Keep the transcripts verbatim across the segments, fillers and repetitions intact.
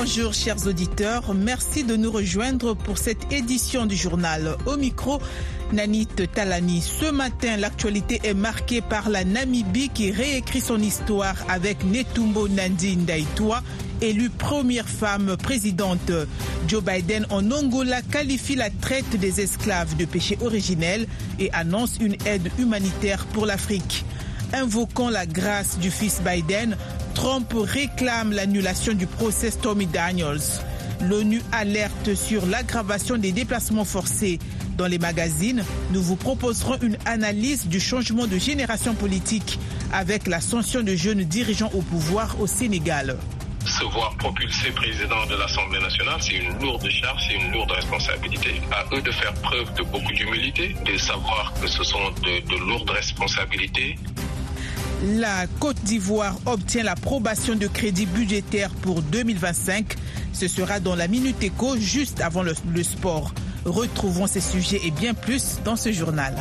Bonjour chers auditeurs, merci de nous rejoindre pour cette édition du journal. Au micro, Nanit Talani. Ce matin, l'actualité est marquée par la Namibie qui réécrit son histoire avec Netumbo Nandi Ndaitwah, élue première femme présidente. Joe Biden en Angola qualifie la traite des esclaves de péché originel et annonce une aide humanitaire pour l'Afrique. Invoquant la grâce du fils Biden, Trump réclame l'annulation du procès Stormy Daniels. L'ONU alerte sur l'aggravation des déplacements forcés. Dans les magazines, nous vous proposerons une analyse du changement de génération politique avec l'ascension de jeunes dirigeants au pouvoir au Sénégal. Se voir propulsé président de l'Assemblée nationale, c'est une lourde charge, c'est une lourde responsabilité. À eux de faire preuve de beaucoup d'humilité, de savoir que ce sont de, de lourdes responsabilités. La Côte d'Ivoire obtient l'approbation de crédits budgétaires pour deux mille vingt-cinq. Ce sera dans la Minute Éco, juste avant le, le sport. Retrouvons ces sujets et bien plus dans ce journal.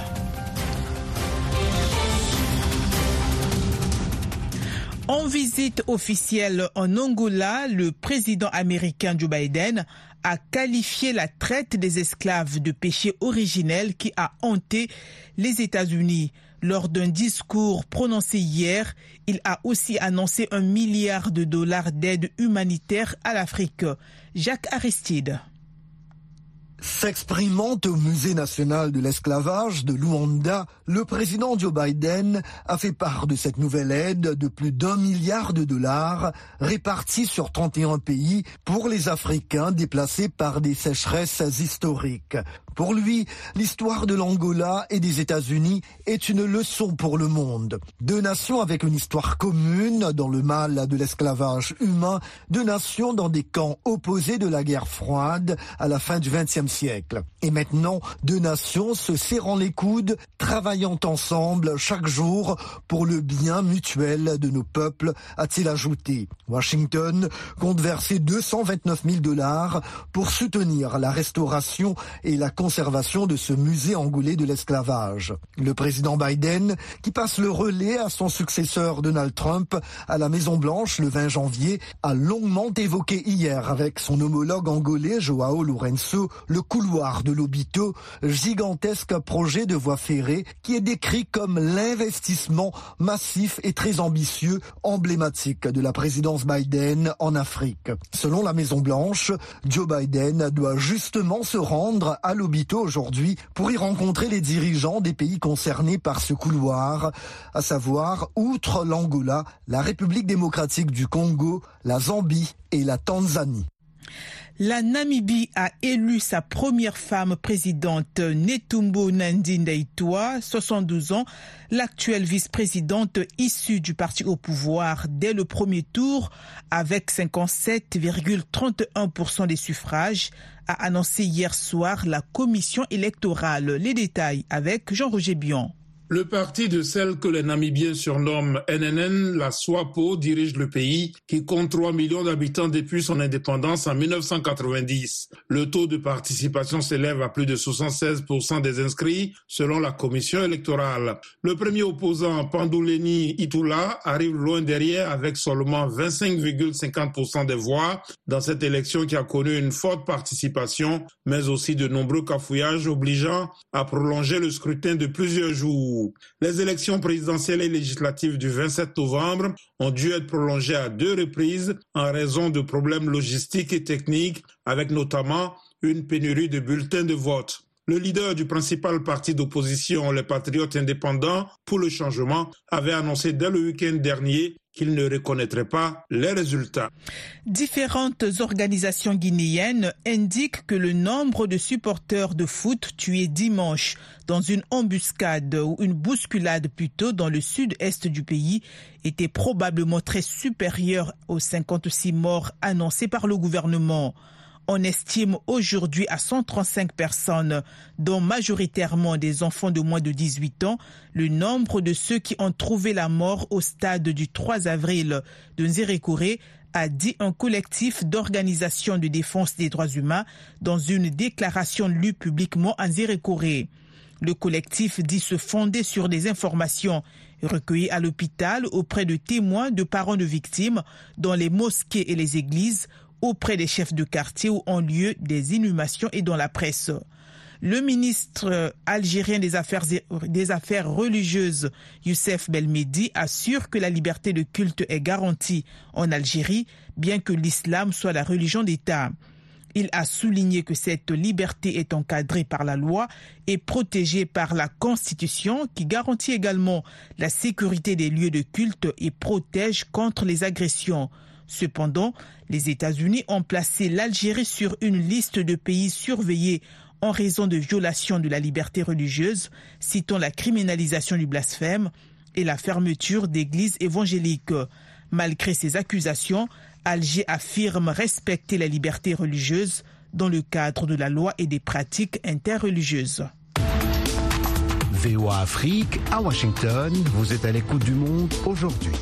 En visite officielle en Angola, le président américain Joe Biden a qualifié la traite des esclaves de péché originel qui a hanté les États-Unis. Lors d'un discours prononcé hier, il a aussi annoncé un milliard de dollars d'aide humanitaire à l'Afrique. Jacques Aristide. S'exprimant au Musée national de l'esclavage de Luanda, le président Joe Biden a fait part de cette nouvelle aide de plus d'un milliard de dollars répartie sur trente et un pays pour les Africains déplacés par des sécheresses historiques. Pour lui, l'histoire de l'Angola et des États-Unis est une leçon pour le monde. Deux nations avec une histoire commune dans le mal de l'esclavage humain, deux nations dans des camps opposés de la guerre froide à la fin du vingtième siècle. Et maintenant, deux nations se serrant les coudes, travaillant ensemble chaque jour pour le bien mutuel de nos peuples, a-t-il ajouté. Washington compte verser deux cent vingt-neuf mille dollars pour soutenir la restauration et la conservation de ce musée angolais de l'esclavage. Le président Biden, qui passe le relais à son successeur Donald Trump à la Maison-Blanche le vingt janvier, a longuement évoqué hier avec son homologue angolais João Lourenço le couloir de Lobito, gigantesque projet de voie ferrée qui est décrit comme l'investissement massif et très ambitieux, emblématique de la présidence Biden en Afrique. Selon la Maison-Blanche, Joe Biden doit justement se rendre à Lobito aujourd'hui pour y rencontrer les dirigeants des pays concernés par ce couloir, à savoir, outre l'Angola, la République démocratique du Congo, la Zambie et la Tanzanie. La Namibie a élu sa première femme présidente, Netumbo Nandi Ndaitwah, soixante-douze ans, l'actuelle vice-présidente issue du parti au pouvoir dès le premier tour, avec cinquante-sept virgule trente et un pour cent des suffrages, a annoncé hier soir la commission électorale. Les détails avec Jean-Roger Bion. Le parti de celle que les Namibiens surnomment N N N, la SWAPO, dirige le pays, qui compte trois millions d'habitants depuis son indépendance en mille neuf cent quatre-vingt-dix. Le taux de participation s'élève à plus de soixante-seize pour cent des inscrits, selon la commission électorale. Le premier opposant, Panduleni Itula, arrive loin derrière avec seulement vingt-cinq virgule cinquante pour cent des voix dans cette élection qui a connu une forte participation, mais aussi de nombreux cafouillages obligeant à prolonger le scrutin de plusieurs jours. Les élections présidentielles et législatives du vingt-sept novembre ont dû être prolongées à deux reprises en raison de problèmes logistiques et techniques, avec notamment une pénurie de bulletins de vote. Le leader du principal parti d'opposition, les Patriotes indépendants pour le changement, avait annoncé dès le week-end dernier qu'il ne reconnaîtrait pas les résultats. Différentes organisations guinéennes indiquent que le nombre de supporters de foot tués dimanche dans une embuscade ou une bousculade plutôt dans le sud-est du pays était probablement très supérieur aux cinquante-six morts annoncés par le gouvernement. On estime aujourd'hui à cent trente-cinq personnes, dont majoritairement des enfants de moins de dix-huit ans, le nombre de ceux qui ont trouvé la mort au stade du trois avril de Nzérékoré, a dit un collectif d'organisations de défense des droits humains dans une déclaration lue publiquement à Nzérékoré. Le collectif dit se fonder sur des informations recueillies à l'hôpital auprès de témoins de parents de victimes dans les mosquées et les églises, auprès des chefs de quartier ou en lieu des inhumations et dans la presse. Le ministre algérien des Affaires, des Affaires religieuses, Youssef Belmedi, assure que la liberté de culte est garantie en Algérie, bien que l'islam soit la religion d'État. Il a souligné que cette liberté est encadrée par la loi et protégée par la Constitution, qui garantit également la sécurité des lieux de culte et protège contre les agressions. Cependant, les États-Unis ont placé l'Algérie sur une liste de pays surveillés en raison de violations de la liberté religieuse, citant la criminalisation du blasphème et la fermeture d'églises évangéliques. Malgré ces accusations, Alger affirme respecter la liberté religieuse dans le cadre de la loi et des pratiques interreligieuses. V O A Afrique, à Washington, vous êtes à l'écoute du monde aujourd'hui.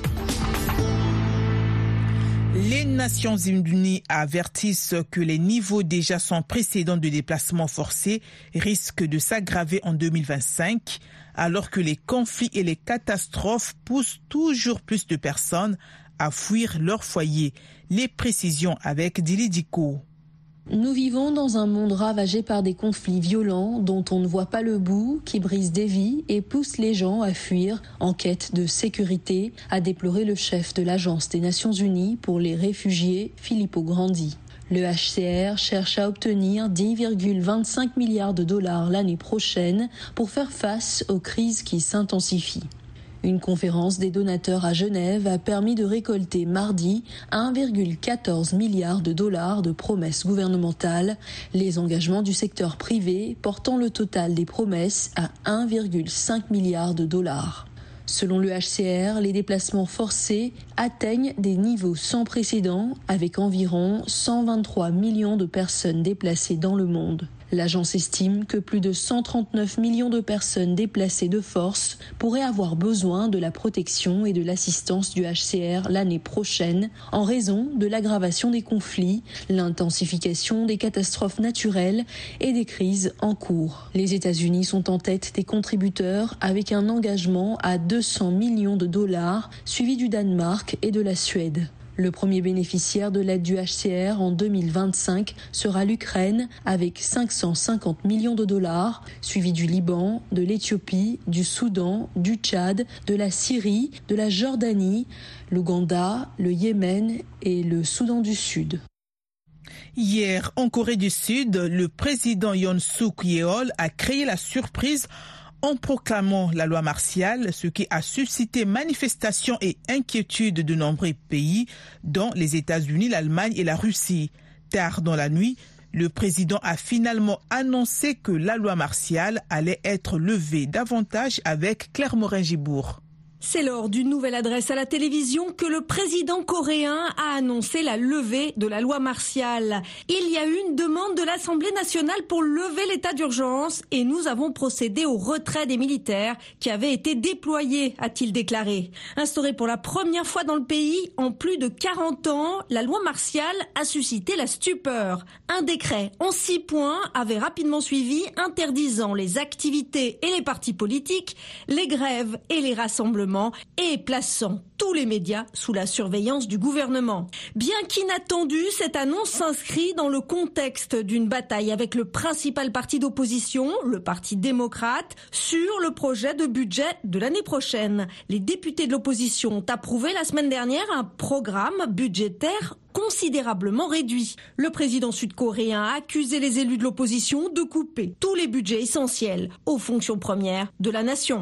Les Nations Unies avertissent que les niveaux déjà sans précédent de déplacements forcés risquent de s'aggraver en deux mille vingt-cinq, alors que les conflits et les catastrophes poussent toujours plus de personnes à fuir leur foyer. Les précisions avec Dili Diko. Nous vivons dans un monde ravagé par des conflits violents dont on ne voit pas le bout, qui brisent des vies et poussent les gens à fuir en quête de sécurité, a déploré le chef de l'Agence des Nations Unies pour les réfugiés, Filippo Grandi. Le H C R cherche à obtenir dix virgule vingt-cinq milliards de dollars l'année prochaine pour faire face aux crises qui s'intensifient. Une conférence des donateurs à Genève a permis de récolter mardi un virgule quatorze milliard de dollars de promesses gouvernementales, les engagements du secteur privé portant le total des promesses à un virgule cinq milliard de dollars. Selon le H C R, les déplacements forcés atteignent des niveaux sans précédent avec environ cent vingt-trois millions de personnes déplacées dans le monde. L'agence estime que plus de cent trente-neuf millions de personnes déplacées de force pourraient avoir besoin de la protection et de l'assistance du H C R l'année prochaine en raison de l'aggravation des conflits, l'intensification des catastrophes naturelles et des crises en cours. Les États-Unis sont en tête des contributeurs avec un engagement à deux cents millions de dollars, suivi du Danemark et de la Suède. Le premier bénéficiaire de l'aide du H C R en deux mille vingt-cinq sera l'Ukraine avec cinq cent cinquante millions de dollars, suivi du Liban, de l'Éthiopie, du Soudan, du Tchad, de la Syrie, de la Jordanie, l'Ouganda, le Yémen et le Soudan du Sud. Hier, en Corée du Sud, le président Yoon Suk Yeol a créé la surprise en proclamant la loi martiale, ce qui a suscité manifestations et inquiétudes de nombreux pays, dont les États-Unis, l'Allemagne et la Russie. Tard dans la nuit, le président a finalement annoncé que la loi martiale allait être levée davantage avec Claire Morin-Gibourg. C'est lors d'une nouvelle adresse à la télévision que le président coréen a annoncé la levée de la loi martiale. Il y a eu une demande de l'Assemblée nationale pour lever l'état d'urgence et nous avons procédé au retrait des militaires qui avaient été déployés, a-t-il déclaré. Instaurée pour la première fois dans le pays en plus de quarante ans, la loi martiale a suscité la stupeur. Un décret en six points avait rapidement suivi, interdisant les activités et les partis politiques, les grèves et les rassemblements, et plaçant tous les médias sous la surveillance du gouvernement. Bien qu'inattendue, cette annonce s'inscrit dans le contexte d'une bataille avec le principal parti d'opposition, le Parti démocrate, sur le projet de budget de l'année prochaine. Les députés de l'opposition ont approuvé la semaine dernière un programme budgétaire considérablement réduit. Le président sud-coréen a accusé les élus de l'opposition de couper tous les budgets essentiels aux fonctions premières de la nation.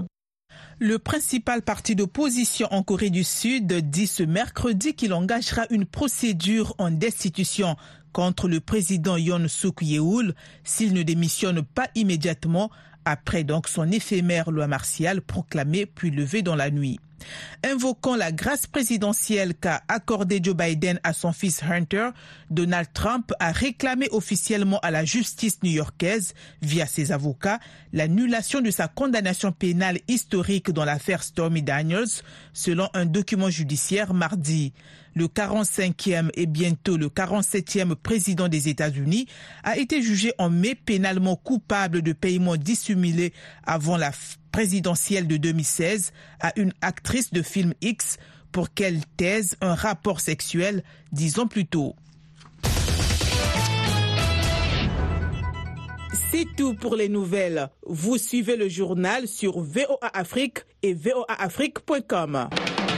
Le principal parti d'opposition en Corée du Sud dit ce mercredi qu'il engagera une procédure en destitution contre le président Yoon Suk Yeol s'il ne démissionne pas immédiatement après donc son éphémère loi martiale proclamée puis levée dans la nuit. Invoquant la grâce présidentielle qu'a accordée Joe Biden à son fils Hunter, Donald Trump a réclamé officiellement à la justice new-yorkaise, via ses avocats, l'annulation de sa condamnation pénale historique dans l'affaire Stormy Daniels, selon un document judiciaire mardi. Le quarante-cinquième et bientôt le quarante-septième président des États-Unis a été jugé en mai pénalement coupable de paiements dissimulés avant la présidentielle de deux mille seize à une actrice de film X pour qu'elle taise un rapport sexuel dix ans plus tôt. C'est tout pour les nouvelles. Vous suivez le journal sur V O A Afrique et V O A Afrique point com.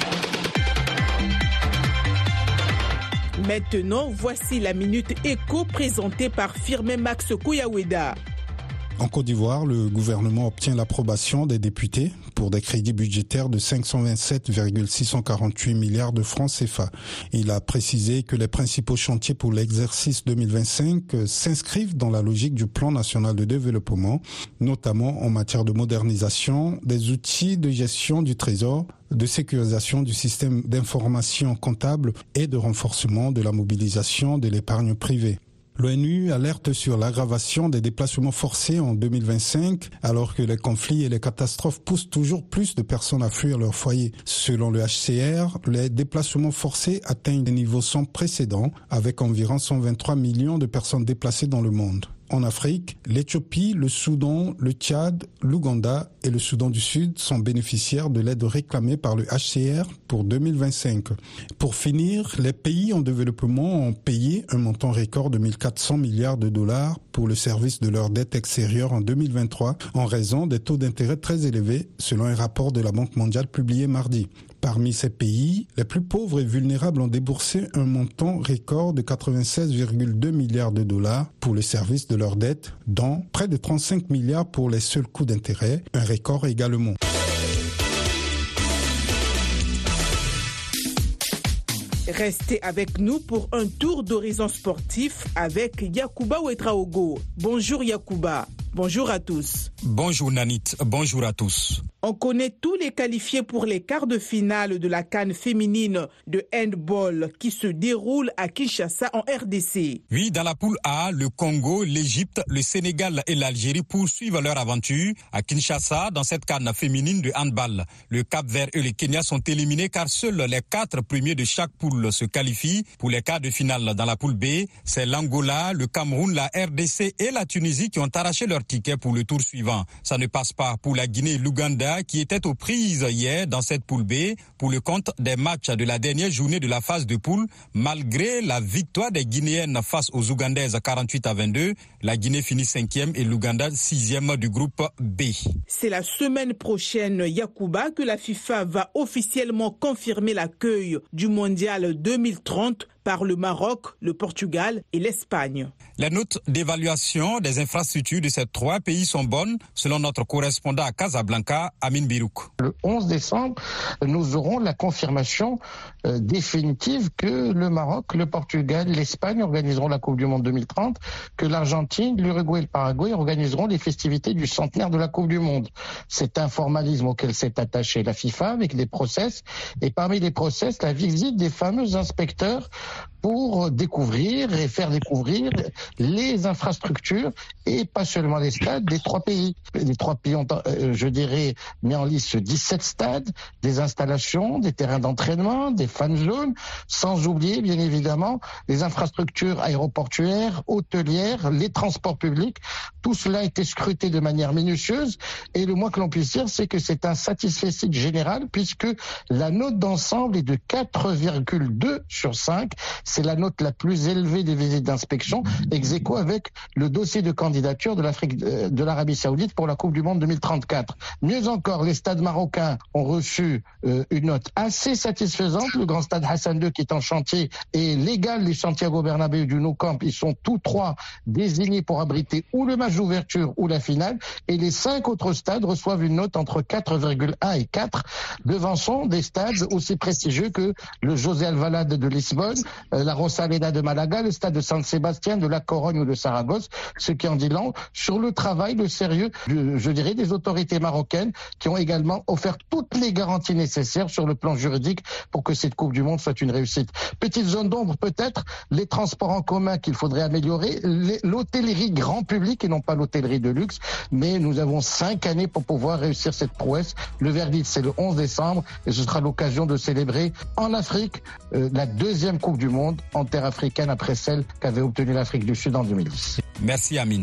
Maintenant, voici la Minute Éco présentée par Firmin Max Kouyaweda. En Côte d'Ivoire, le gouvernement obtient l'approbation des députés pour des crédits budgétaires de cinq cent vingt-sept virgule six cent quarante-huit milliards de francs C F A. Il a précisé que les principaux chantiers pour l'exercice deux mille vingt-cinq s'inscrivent dans la logique du plan national de développement, notamment en matière de modernisation des outils de gestion du trésor, de sécurisation du système d'information comptable et de renforcement de la mobilisation de l'épargne privée. L'ONU alerte sur l'aggravation des déplacements forcés en deux mille vingt-cinq, alors que les conflits et les catastrophes poussent toujours plus de personnes à fuir leur foyer. Selon le H C R, les déplacements forcés atteignent des niveaux sans précédent, avec environ cent vingt-trois millions de personnes déplacées dans le monde. En Afrique, l'Éthiopie, le Soudan, le Tchad, l'Ouganda et le Soudan du Sud sont bénéficiaires de l'aide réclamée par le H C R pour deux mille vingt-cinq. Pour finir, les pays en développement ont payé un montant record de mille quatre cents milliards de dollars pour le service de leur dette extérieure en deux mille vingt-trois en raison des taux d'intérêt très élevés, selon un rapport de la Banque mondiale publié mardi. Parmi ces pays, les plus pauvres et vulnérables ont déboursé un montant record de quatre-vingt-seize virgule deux milliards de dollars pour le service de leur dette, dont près de trente-cinq milliards pour les seuls coûts d'intérêt, un record également. Restez avec nous pour un tour d'horizon sportif avec Yacouba Ouedraogo. Bonjour Yacouba. Bonjour à tous. Bonjour Nanit, bonjour à tous. On connaît tous les qualifiés pour les quarts de finale de la CAN féminine de handball qui se déroule à Kinshasa en R D C. Oui, dans la poule A, le Congo, l'Égypte, le Sénégal et l'Algérie poursuivent leur aventure à Kinshasa dans cette CAN féminine de handball. Le Cap-Vert et le Kenya sont éliminés car seuls les quatre premiers de chaque poule se qualifient pour les quarts de finale. Dans la poule B, c'est l'Angola, le Cameroun, la R D C et la Tunisie qui ont arraché leur ticket pour le tour suivant. Ça ne passe pas pour la Guinée et l'Ouganda qui étaient aux prises hier dans cette poule B pour le compte des matchs de la dernière journée de la phase de poule. Malgré la victoire des Guinéennes face aux Ougandaises quarante-huit à vingt-deux, la Guinée finit cinquième et l'Ouganda sixième du groupe B. C'est la semaine prochaine, Yacouba, que la FIFA va officiellement confirmer l'accueil du mondial deux mille trente par le Maroc, le Portugal et l'Espagne. Les notes d'évaluation des infrastructures de ces trois pays sont bonnes, selon notre correspondant à Casablanca, Amin Birouk. Le onze décembre, nous aurons la confirmation euh, définitive que le Maroc, le Portugal, l'Espagne organiseront la Coupe du Monde deux mille trente, que l'Argentine, l'Uruguay et le Paraguay organiseront les festivités du centenaire de la Coupe du Monde. C'est un formalisme auquel s'est attachée la FIFA avec des process, et parmi les process, la visite des fameux inspecteurs pour découvrir et faire découvrir les infrastructures et pas seulement les stades des trois pays. Les trois pays ont, euh, je dirais, mis en liste dix-sept stades, des installations, des terrains d'entraînement, des fan zones, sans oublier bien évidemment les infrastructures aéroportuaires, hôtelières, les transports publics. Tout cela a été scruté de manière minutieuse et le moins que l'on puisse dire, c'est que c'est un satisfecit général puisque la note d'ensemble est de quatre virgule deux sur cinq. C'est la note la plus élevée des visites d'inspection, ex aequo avec le dossier de candidature de l'Afrique, de l'Arabie Saoudite pour la Coupe du Monde deux mille trente-quatre. Mieux encore, les stades marocains ont reçu euh, une note assez satisfaisante. Le grand stade Hassan deux qui est en chantier est légal. Les Santiago Bernabéu du Nou Camp, ils sont tous trois désignés pour abriter ou le match d'ouverture ou la finale. Et les cinq autres stades reçoivent une note entre quatre virgule un et quatre, devançant des stades aussi prestigieux que le José Alvalade de Lisbonne, la Rosaleda de Malaga, le stade de San Sébastien, de La Corogne ou de Saragosse, ce qui en dit long sur le travail, le sérieux, je dirais, des autorités marocaines qui ont également offert toutes les garanties nécessaires sur le plan juridique pour que cette Coupe du Monde soit une réussite. Petite zone d'ombre peut-être, les transports en commun qu'il faudrait améliorer, l'hôtellerie grand public et non pas l'hôtellerie de luxe, mais nous avons cinq années pour pouvoir réussir cette prouesse. Le verdict, c'est le onze décembre et ce sera l'occasion de célébrer en Afrique euh, la deuxième Coupe du Monde en terre africaine après celle qu'avait obtenue l'Afrique du Sud en deux mille dix. Merci Amine.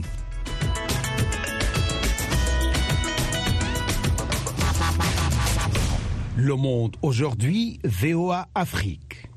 Le Monde aujourd'hui, V O A Afrique.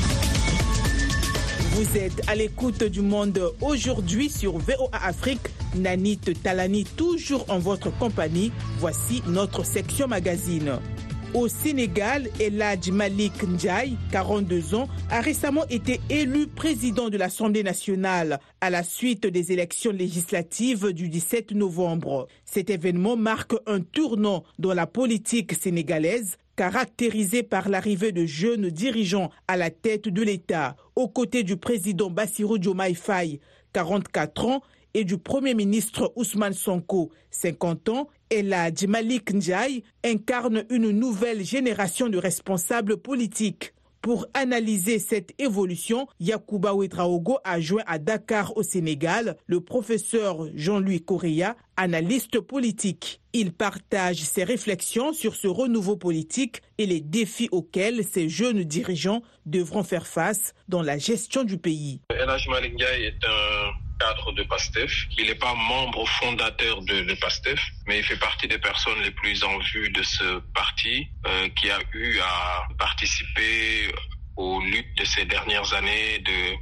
Vous êtes à l'écoute du Monde aujourd'hui sur V O A Afrique. Nanit Talani, toujours en votre compagnie. Voici notre section magazine. Au Sénégal, El Hadj Malick Ndiaye, quarante-deux ans, a récemment été élu président de l'Assemblée nationale à la suite des élections législatives du dix-sept novembre. Cet événement marque un tournant dans la politique sénégalaise, caractérisé par l'arrivée de jeunes dirigeants à la tête de l'État, aux côtés du président Bassirou Diomaye Faye, quarante-quatre ans, et du Premier ministre Ousmane Sonko, cinquante ans. El Hadj Malick Ndiaye incarne une nouvelle génération de responsables politiques. Pour analyser cette évolution, Yacouba Ouedraogo a joint à Dakar au Sénégal le professeur Jean-Louis Correa, analyste politique. Il partage ses réflexions sur ce renouveau politique et les défis auxquels ces jeunes dirigeants devront faire face dans la gestion du pays. El Hadj Malick Ndiaye est un cadre de PASTEF. Il n'est pas membre fondateur de, de PASTEF, mais il fait partie des personnes les plus en vue de ce parti euh, qui a eu à participer aux luttes de ces dernières années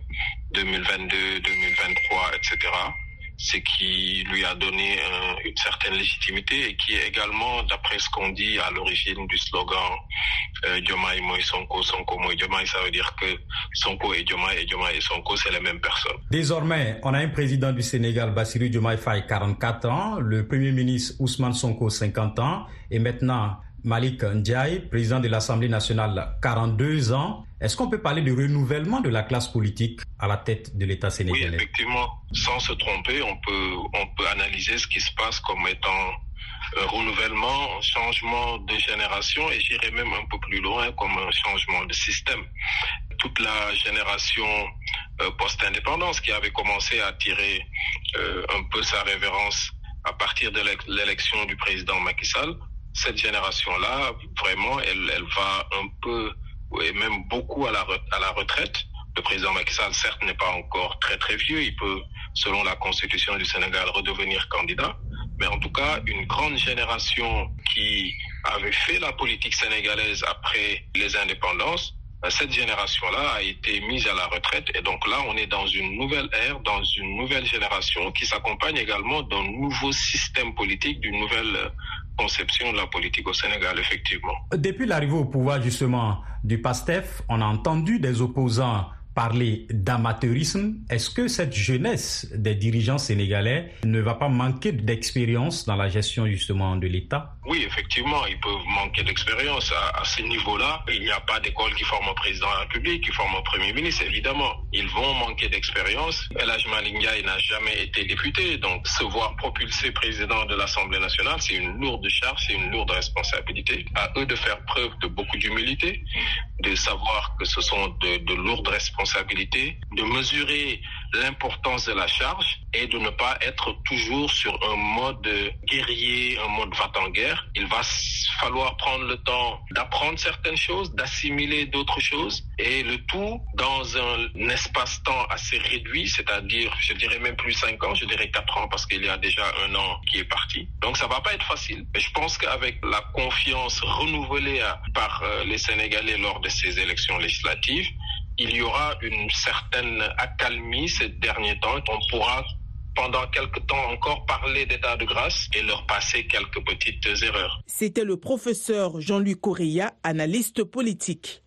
de deux mille vingt-deux, deux mille vingt-trois, et cetera. Ce qui lui a donné un, une certaine légitimité et qui est également, d'après ce qu'on dit, à l'origine du slogan euh, Diomaye Moïse Sonko, Sonko Moïse Diomaye. Ça veut dire que Sonko et Diomaye et Diomaye et Sonko, c'est les mêmes personnes. Désormais, on a un président du Sénégal, Bassirou Diomaye Faye, quarante-quatre ans, le premier ministre Ousmane Sonko, cinquante ans, et maintenant Malick Ndiaye, président de l'Assemblée nationale, quarante-deux ans. Est-ce qu'on peut parler de renouvellement de la classe politique à la tête de l'État sénégalais? Oui, effectivement. Sans se tromper, on peut, on peut analyser ce qui se passe comme étant un renouvellement, un changement de génération et j'irais même un peu plus loin comme un changement de système. Toute la génération euh, post-indépendance qui avait commencé à tirer euh, un peu sa révérence à partir de l'élection du président Macky Sall, cette génération-là, vraiment, elle, elle va un peu, et même beaucoup à la, à la retraite. Le président Macky Sall, certes, n'est pas encore très très vieux. Il peut, selon la constitution du Sénégal, redevenir candidat. Mais en tout cas, une grande génération qui avait fait la politique sénégalaise après les indépendances, cette génération-là a été mise à la retraite. Et donc là, on est dans une nouvelle ère, dans une nouvelle génération qui s'accompagne également d'un nouveau système politique, d'une nouvelle conception de la politique au Sénégal, effectivement. Depuis l'arrivée au pouvoir, justement, du PASTEF, on a entendu des opposants parler d'amateurisme. Est-ce que cette jeunesse des dirigeants sénégalais ne va pas manquer d'expérience dans la gestion justement de l'État? Oui, effectivement, ils peuvent manquer d'expérience. À, à ce niveau-là, il n'y a pas d'école qui forme un président de la République, qui forme un premier ministre, évidemment. Ils vont manquer d'expérience. El Hadj Malick Ndiaye n'a jamais été député, donc se voir propulsé président de l'Assemblée nationale, c'est une lourde charge, c'est une lourde responsabilité. À eux de faire preuve de beaucoup d'humilité, de savoir que ce sont de, de lourdes responsabilités, de mesurer l'importance de la charge et de ne pas être toujours sur un mode guerrier, un mode va-t-en-guerre. Il va falloir prendre le temps d'apprendre certaines choses, d'assimiler d'autres choses et le tout dans un espace-temps assez réduit, c'est-à-dire, je dirais même plus cinq ans, je dirais quatre ans parce qu'il y a déjà un an qui est parti. Donc ça va pas être facile. Mais je pense qu'avec la confiance renouvelée par les Sénégalais lors de ces élections législatives, il y aura une certaine accalmie ces derniers temps. On pourra pendant quelques temps encore parler d'état de grâce et leur passer quelques petites erreurs. C'était le professeur Jean-Louis Correa, analyste politique.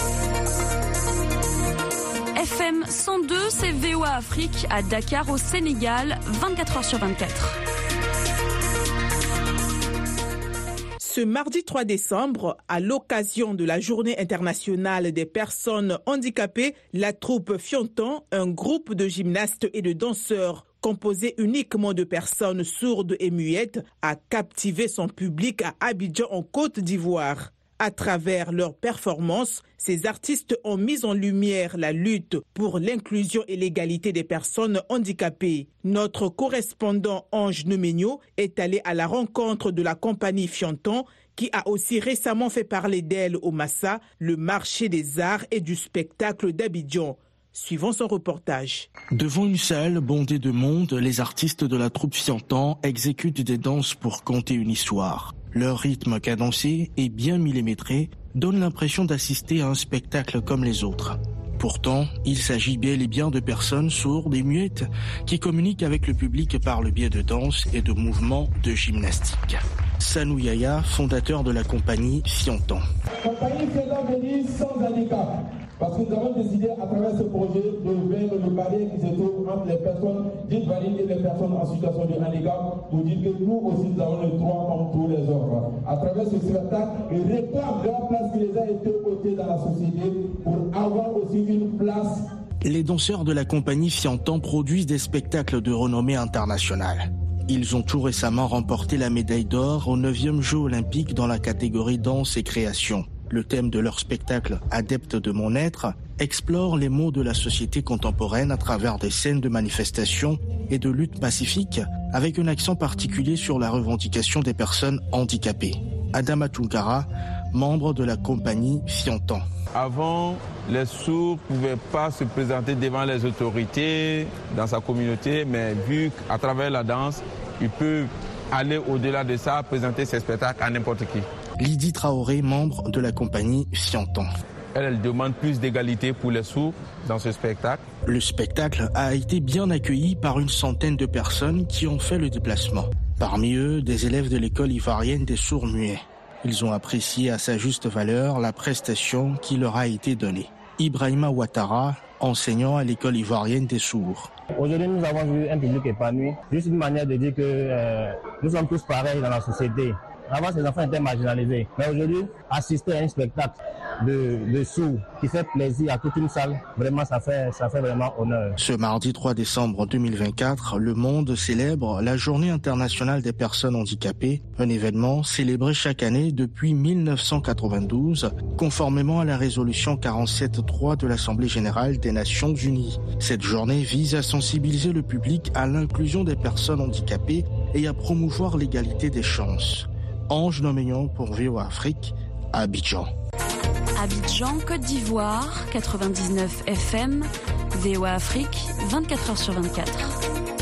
F M cent deux, c'est V O A Afrique à Dakar au Sénégal, vingt-quatre heures sur vingt-quatre. Ce mardi trois décembre, à l'occasion de la Journée internationale des personnes handicapées, la troupe Fiontan, un groupe de gymnastes et de danseurs composé uniquement de personnes sourdes et muettes, a captivé son public à Abidjan en Côte d'Ivoire. À travers leurs performances, ces artistes ont mis en lumière la lutte pour l'inclusion et l'égalité des personnes handicapées. Notre correspondant Ange Nemenyo est allé à la rencontre de la compagnie Fiontan, qui a aussi récemment fait parler d'elle au Massa, le marché des arts et du spectacle d'Abidjan. Suivons son reportage. Devant une salle bondée de monde, les artistes de la troupe Fiontan exécutent des danses pour conter une histoire. Leur rythme cadencé et bien millimétré donne l'impression d'assister à un spectacle comme les autres. Pourtant, il s'agit bel et bien de personnes sourdes et muettes qui communiquent avec le public par le biais de danse et de mouvements de gymnastique. Sanou Yaya, fondateur de la compagnie Fiantan. La compagnie Fiantan venue sans handicap. Parce que nous avons décidé à travers ce projet de vaincre le barrière qui se trouve entre les personnes dites valides et les personnes en situation de handicap pour dire que nous aussi nous avons le droit comme tous les autres. À travers ce spectacle, il réclame la place qui les a été ôtée dans la société pour avoir aussi une place. Les danseurs de la compagnie Fiantan produisent des spectacles de renommée internationale. Ils ont tout récemment remporté la médaille d'or aux neuvième Jeux olympiques dans la catégorie danse et création. Le thème de leur spectacle « Adepte de mon être » explore les maux de la société contemporaine à travers des scènes de manifestation et de lutte pacifique, avec un accent particulier sur la revendication des personnes handicapées. Adama Tunkara, membre de la compagnie Fiantan. Avant, les sourds ne pouvaient pas se présenter devant les autorités dans sa communauté, mais vu qu'à travers la danse, ils peuvent aller au-delà de ça, présenter ses spectacles à n'importe qui. Lydie Traoré, membre de la compagnie Fiantan. Elle, elle demande plus d'égalité pour les sourds dans ce spectacle. Le spectacle a été bien accueilli par une centaine de personnes qui ont fait le déplacement. Parmi eux, des élèves de l'école ivoirienne des sourds muets. Ils ont apprécié à sa juste valeur la prestation qui leur a été donnée. Ibrahima Ouattara, enseignant à l'école ivoirienne des sourds. Aujourd'hui, nous avons vu un public épanoui. Juste une manière de dire que euh, nous sommes tous pareils dans la société. Avant, ces enfants étaient marginalisés. Mais aujourd'hui, assister à un spectacle de, de sourds qui fait plaisir à toute une salle, vraiment, ça fait, ça fait vraiment honneur. Ce mardi trois décembre deux mille vingt-quatre, le monde célèbre la Journée internationale des personnes handicapées, un événement célébré chaque année depuis mille neuf cent quatre-vingt-douze, conformément à la résolution quarante-sept trois de l'Assemblée générale des Nations unies. Cette journée vise à sensibiliser le public à l'inclusion des personnes handicapées et à promouvoir l'égalité des chances. Ange Noméon pour V O A Afrique, à Abidjan. Abidjan, Côte d'Ivoire, quatre-vingt-dix-neuf F M, V O A Afrique, vingt-quatre heures sur vingt-quatre.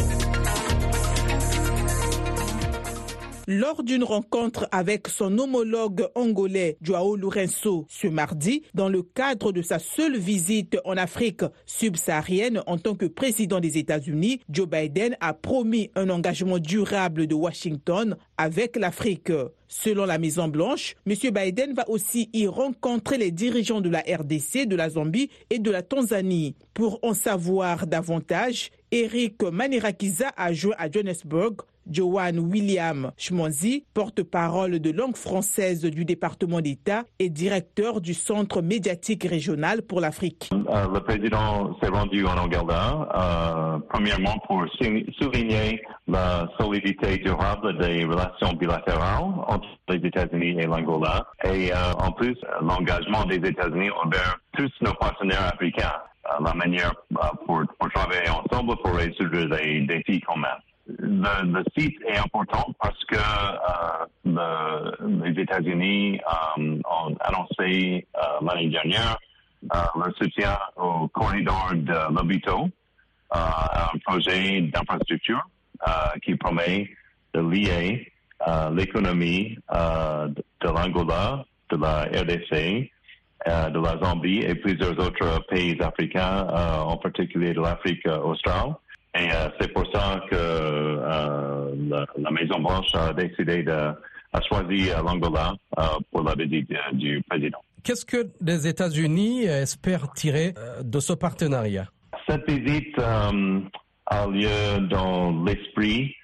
Lors d'une rencontre avec son homologue angolais Joao Lourenço ce mardi, dans le cadre de sa seule visite en Afrique subsaharienne en tant que président des États-Unis, Joe Biden a promis un engagement durable de Washington avec l'Afrique. Selon la Maison-Blanche, M. Biden va aussi y rencontrer les dirigeants de la R D C, de la Zambie et de la Tanzanie. Pour en savoir davantage, Eric Manirakiza a joint à Johannesburg Joanne William Schmonzi, porte-parole de langue française du département d'État et directeur du Centre médiatique régional pour l'Afrique. Euh, le président s'est rendu en Angola, euh, premièrement pour souligner la solidité durable des relations bilatérales entre les États-Unis et l'Angola et euh, en plus l'engagement des États-Unis envers tous nos partenaires africains, euh, la manière euh, pour, pour travailler ensemble pour résoudre les défis communs. Le, le site est important parce que euh, le, les États-Unis euh, ont annoncé euh, l'année dernière euh, leur soutien au corridor de Lobito, euh, un projet d'infrastructure euh, qui promet de lier euh, l'économie euh, de, de l'Angola, de la R D C, euh, de la Zambie et plusieurs autres pays africains, euh, en particulier de l'Afrique australe. Et euh, c'est pour ça que euh, la, la Maison-Blanche a décidé de a choisi l'Angola euh, pour la visite euh, du président. Qu'est-ce que les États-Unis espèrent tirer de ce partenariat? Cette visite euh, a lieu dans l'esprit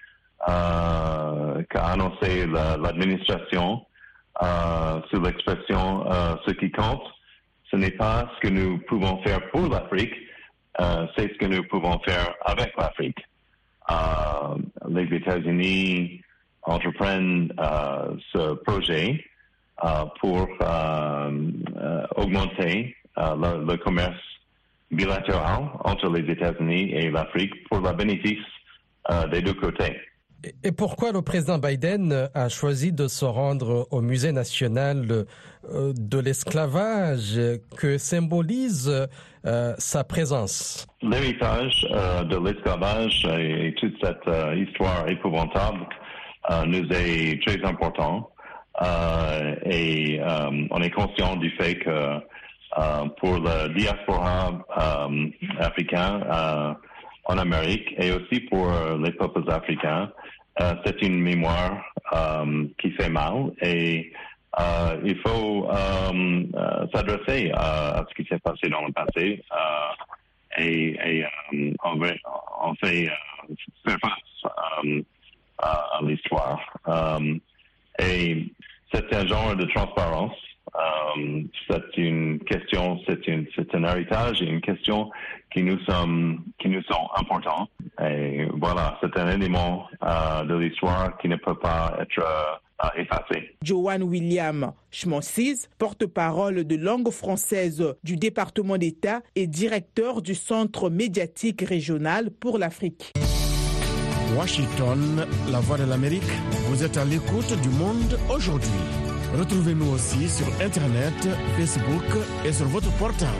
euh, qu'a annoncé la, l'administration euh, sur l'expression euh, « ce qui compte, ce n'est pas ce que nous pouvons faire pour l'Afrique, Euh, c'est ce que nous pouvons faire avec l'Afrique. Euh, les États-Unis entreprennent euh, ce projet euh, pour euh, euh, augmenter euh, le, le commerce bilatéral entre les États-Unis et l'Afrique pour le bénéfice euh, des deux côtés. Et pourquoi le président Biden a choisi de se rendre au Musée national de l'esclavage que symbolise euh, sa présence? L'héritage euh, de l'esclavage et toute cette euh, histoire épouvantable euh, nous est très important euh, et euh, on est conscient du fait que euh, pour la diaspora euh, africaine euh, en Amérique et aussi pour les peuples africains. Euh, c'est une mémoire euh, qui fait mal et euh, il faut euh, euh, s'adresser à, à ce qui s'est passé dans le passé euh, et, et euh, on, va, on fait euh, faire face euh, à, à l'histoire. Euh, et c'est un genre de transparence. Euh, c'est une question, c'est, une, c'est un héritage et une question qui nous sommes, qui nous sont importants. Et voilà, c'est un élément euh, de l'histoire qui ne peut pas être euh, effacé. Joanne William Schmonsis, porte-parole de langue française du département d'État et directeur du Centre médiatique régional pour l'Afrique. Washington, la voix de l'Amérique, vous êtes à l'écoute du monde aujourd'hui. Retrouvez-nous aussi sur Internet, Facebook et sur votre portable.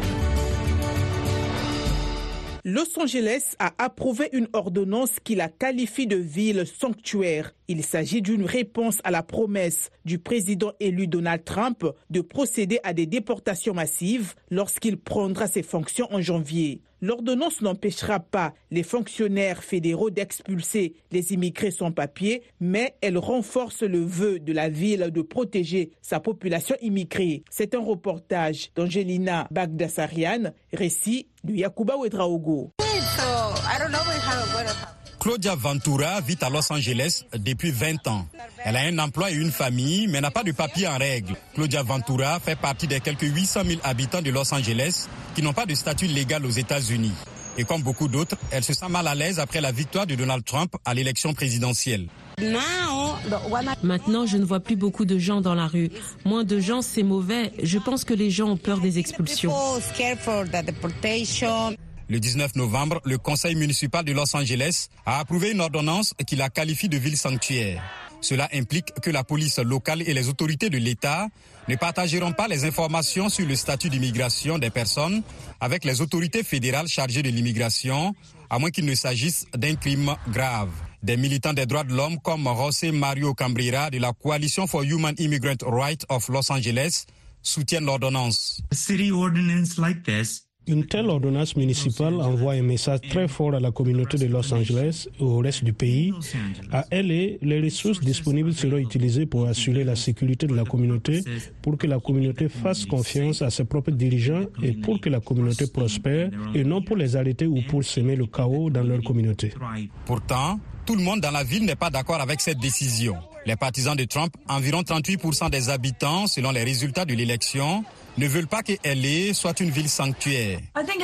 Los Angeles a approuvé une ordonnance qui la qualifie de ville sanctuaire. Il s'agit d'une réponse à la promesse du président élu Donald Trump de procéder à des déportations massives lorsqu'il prendra ses fonctions en janvier. L'ordonnance n'empêchera pas les fonctionnaires fédéraux d'expulser les immigrés sans papier, mais elle renforce le vœu de la ville de protéger sa population immigrée. C'est un reportage d'Angelina Bagdasarian, récit de Yakuba Ouedraogo. Claudia Ventura vit à Los Angeles depuis vingt ans. Elle a un emploi et une famille, mais n'a pas de papier en règle. Claudia Ventura fait partie des quelques huit cent mille habitants de Los Angeles qui n'ont pas de statut légal aux États-Unis. Et comme beaucoup d'autres, elle se sent mal à l'aise après la victoire de Donald Trump à l'élection présidentielle. Maintenant, je ne vois plus beaucoup de gens dans la rue. Moins de gens, c'est mauvais. Je pense que les gens ont peur des expulsions. Le dix-neuf novembre, le conseil municipal de Los Angeles a approuvé une ordonnance qui la qualifie de ville sanctuaire. Cela implique que la police locale et les autorités de l'État ne partageront pas les informations sur le statut d'immigration des personnes avec les autorités fédérales chargées de l'immigration, à moins qu'il ne s'agisse d'un crime grave. Des militants des droits de l'homme comme José Mario Cambrera de la Coalition for Human Immigrant Rights of Los Angeles soutiennent l'ordonnance. Une telle ordonnance municipale envoie un message très fort à la communauté de Los Angeles et au reste du pays. À L A, les ressources disponibles seront utilisées pour assurer la sécurité de la communauté, pour que la communauté fasse confiance à ses propres dirigeants et pour que la communauté prospère, et non pour les arrêter ou pour semer le chaos dans leur communauté. Pourtant, tout le monde dans la ville n'est pas d'accord avec cette décision. Les partisans de Trump, environ trente-huit pour cent des habitants, selon les résultats de l'élection, ne veulent pas que L A soit une ville sanctuaire.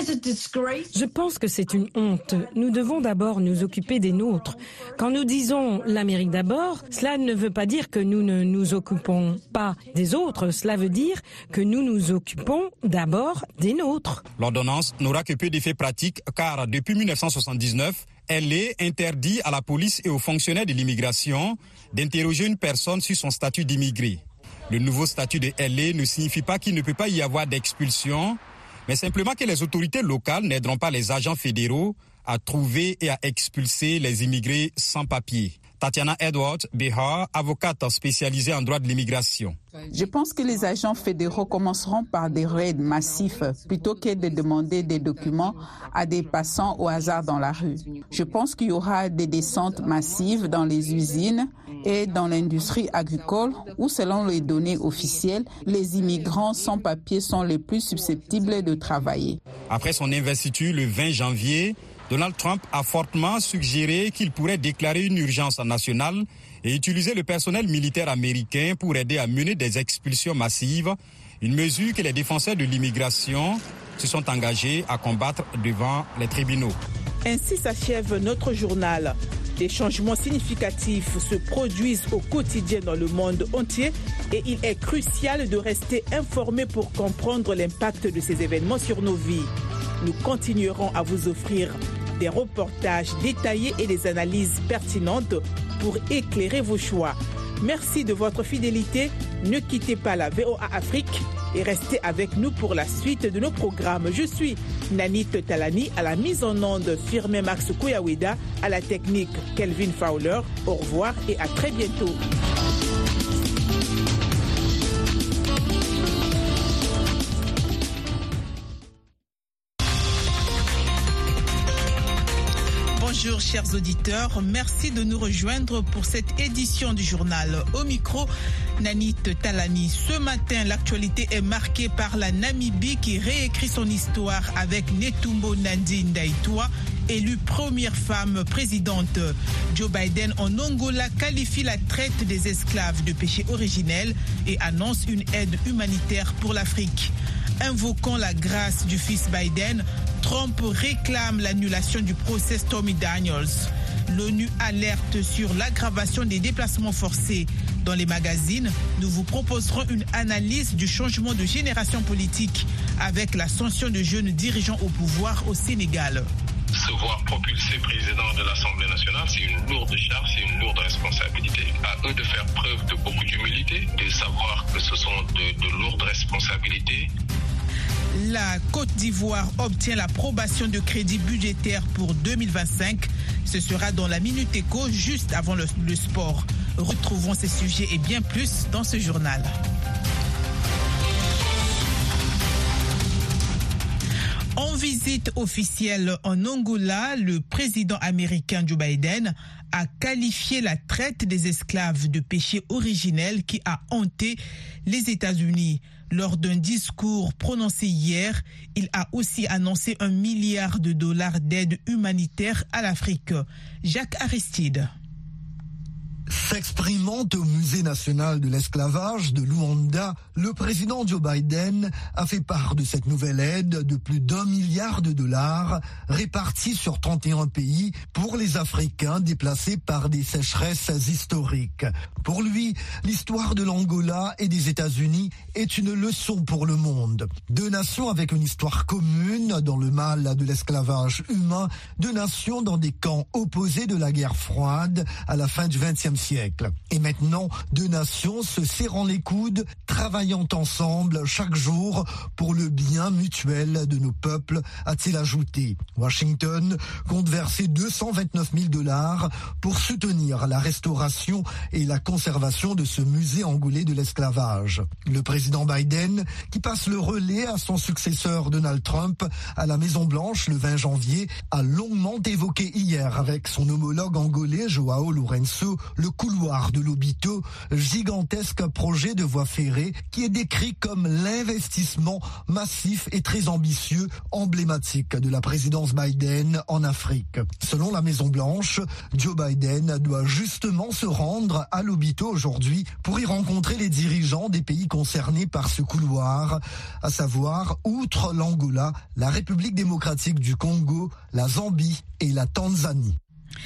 Je pense que c'est une honte. Nous devons d'abord nous occuper des nôtres. Quand nous disons l'Amérique d'abord, cela ne veut pas dire que nous ne nous occupons pas des autres. Cela veut dire que nous nous occupons d'abord des nôtres. L'ordonnance n'aura que peu d'effets pratiques car depuis mille neuf cent soixante-dix-neuf, L A interdit à la police et aux fonctionnaires de l'immigration d'interroger une personne sur son statut d'immigré. Le nouveau statut de L A ne signifie pas qu'il ne peut pas y avoir d'expulsion, mais simplement que les autorités locales n'aideront pas les agents fédéraux à trouver et à expulser les immigrés sans papier. Tatiana Edwards Behar, avocate spécialisée en droit de l'immigration. Je pense que les agents fédéraux commenceront par des raids massifs plutôt que de demander des documents à des passants au hasard dans la rue. Je pense qu'il y aura des descentes massives dans les usines et dans l'industrie agricole où, selon les données officielles, les immigrants sans papier sont les plus susceptibles de travailler. Après son investiture le vingt janvier, Donald Trump a fortement suggéré qu'il pourrait déclarer une urgence nationale et utiliser le personnel militaire américain pour aider à mener des expulsions massives, une mesure que les défenseurs de l'immigration se sont engagés à combattre devant les tribunaux. Ainsi s'achève notre journal. Des changements significatifs se produisent au quotidien dans le monde entier et il est crucial de rester informé pour comprendre l'impact de ces événements sur nos vies. Nous continuerons à vous offrir des reportages détaillés et des analyses pertinentes pour éclairer vos choix. Merci de votre fidélité. Ne quittez pas la V O A Afrique et restez avec nous pour la suite de nos programmes. Je suis Nanit Talani à la mise en onde, Firmin Max Kouyaweda à la technique, Kelvin Fowler. Au revoir et à très bientôt. Bonjour chers auditeurs, merci de nous rejoindre pour cette édition du journal. Au micro, Nanit Talani. Ce matin, l'actualité est marquée par la Namibie qui réécrit son histoire avec Netumbo Nandi Ndaitwah, élue première femme présidente. Joe Biden en Angola qualifie la traite des esclaves de péché originel et annonce une aide humanitaire pour l'Afrique. Invoquant la grâce du fils Biden, Trump réclame l'annulation du procès Stormy Daniels. L'ONU alerte sur l'aggravation des déplacements forcés. Dans les magazines, nous vous proposerons une analyse du changement de génération politique avec l'ascension de jeunes dirigeants au pouvoir au Sénégal. Se voir propulsé président de l'Assemblée nationale, c'est une lourde charge, c'est une lourde responsabilité. À eux de faire preuve de beaucoup d'humilité, de savoir que ce sont de, de lourdes responsabilités. La Côte d'Ivoire obtient l'approbation de crédits budgétaires pour deux mille vingt-cinq. Ce sera dans la Minute Éco, juste avant le, le sport. Retrouvons ces sujets et bien plus dans ce journal. En visite officielle en Angola, le président américain Joe Biden a qualifié la traite des esclaves de péché originel qui a hanté les États-Unis. Lors d'un discours prononcé hier, il a aussi annoncé un milliard de dollars d'aide humanitaire à l'Afrique. Jacques Aristide. S'exprimant au Musée national de l'esclavage de Luanda, le président Joe Biden a fait part de cette nouvelle aide de plus d'un milliard de dollars répartie sur trente et un pays pour les Africains déplacés par des sécheresses historiques. Pour lui, l'histoire de l'Angola et des États-Unis est une leçon pour le monde. Deux nations avec une histoire commune dans le mal de l'esclavage humain, deux nations dans des camps opposés de la guerre froide à la fin du vingtième siècle. Et maintenant, deux nations se serrant les coudes, travaillant ensemble chaque jour pour le bien mutuel de nos peuples, a-t-il ajouté. Washington compte verser deux cent vingt-neuf mille dollars pour soutenir la restauration et la conservation de ce musée angolais de l'esclavage. Le président Biden, qui passe le relais à son successeur Donald Trump à la Maison-Blanche le vingt janvier, a longuement évoqué hier avec son homologue angolais Joao Lourenço le couloir de Lobito, gigantesque projet de voie ferrée qui est décrit comme l'investissement massif et très ambitieux, emblématique de la présidence Biden en Afrique. Selon la Maison-Blanche, Joe Biden doit justement se rendre à Lobito aujourd'hui pour y rencontrer les dirigeants des pays concernés par ce couloir, à savoir, outre l'Angola, la République démocratique du Congo, la Zambie et la Tanzanie.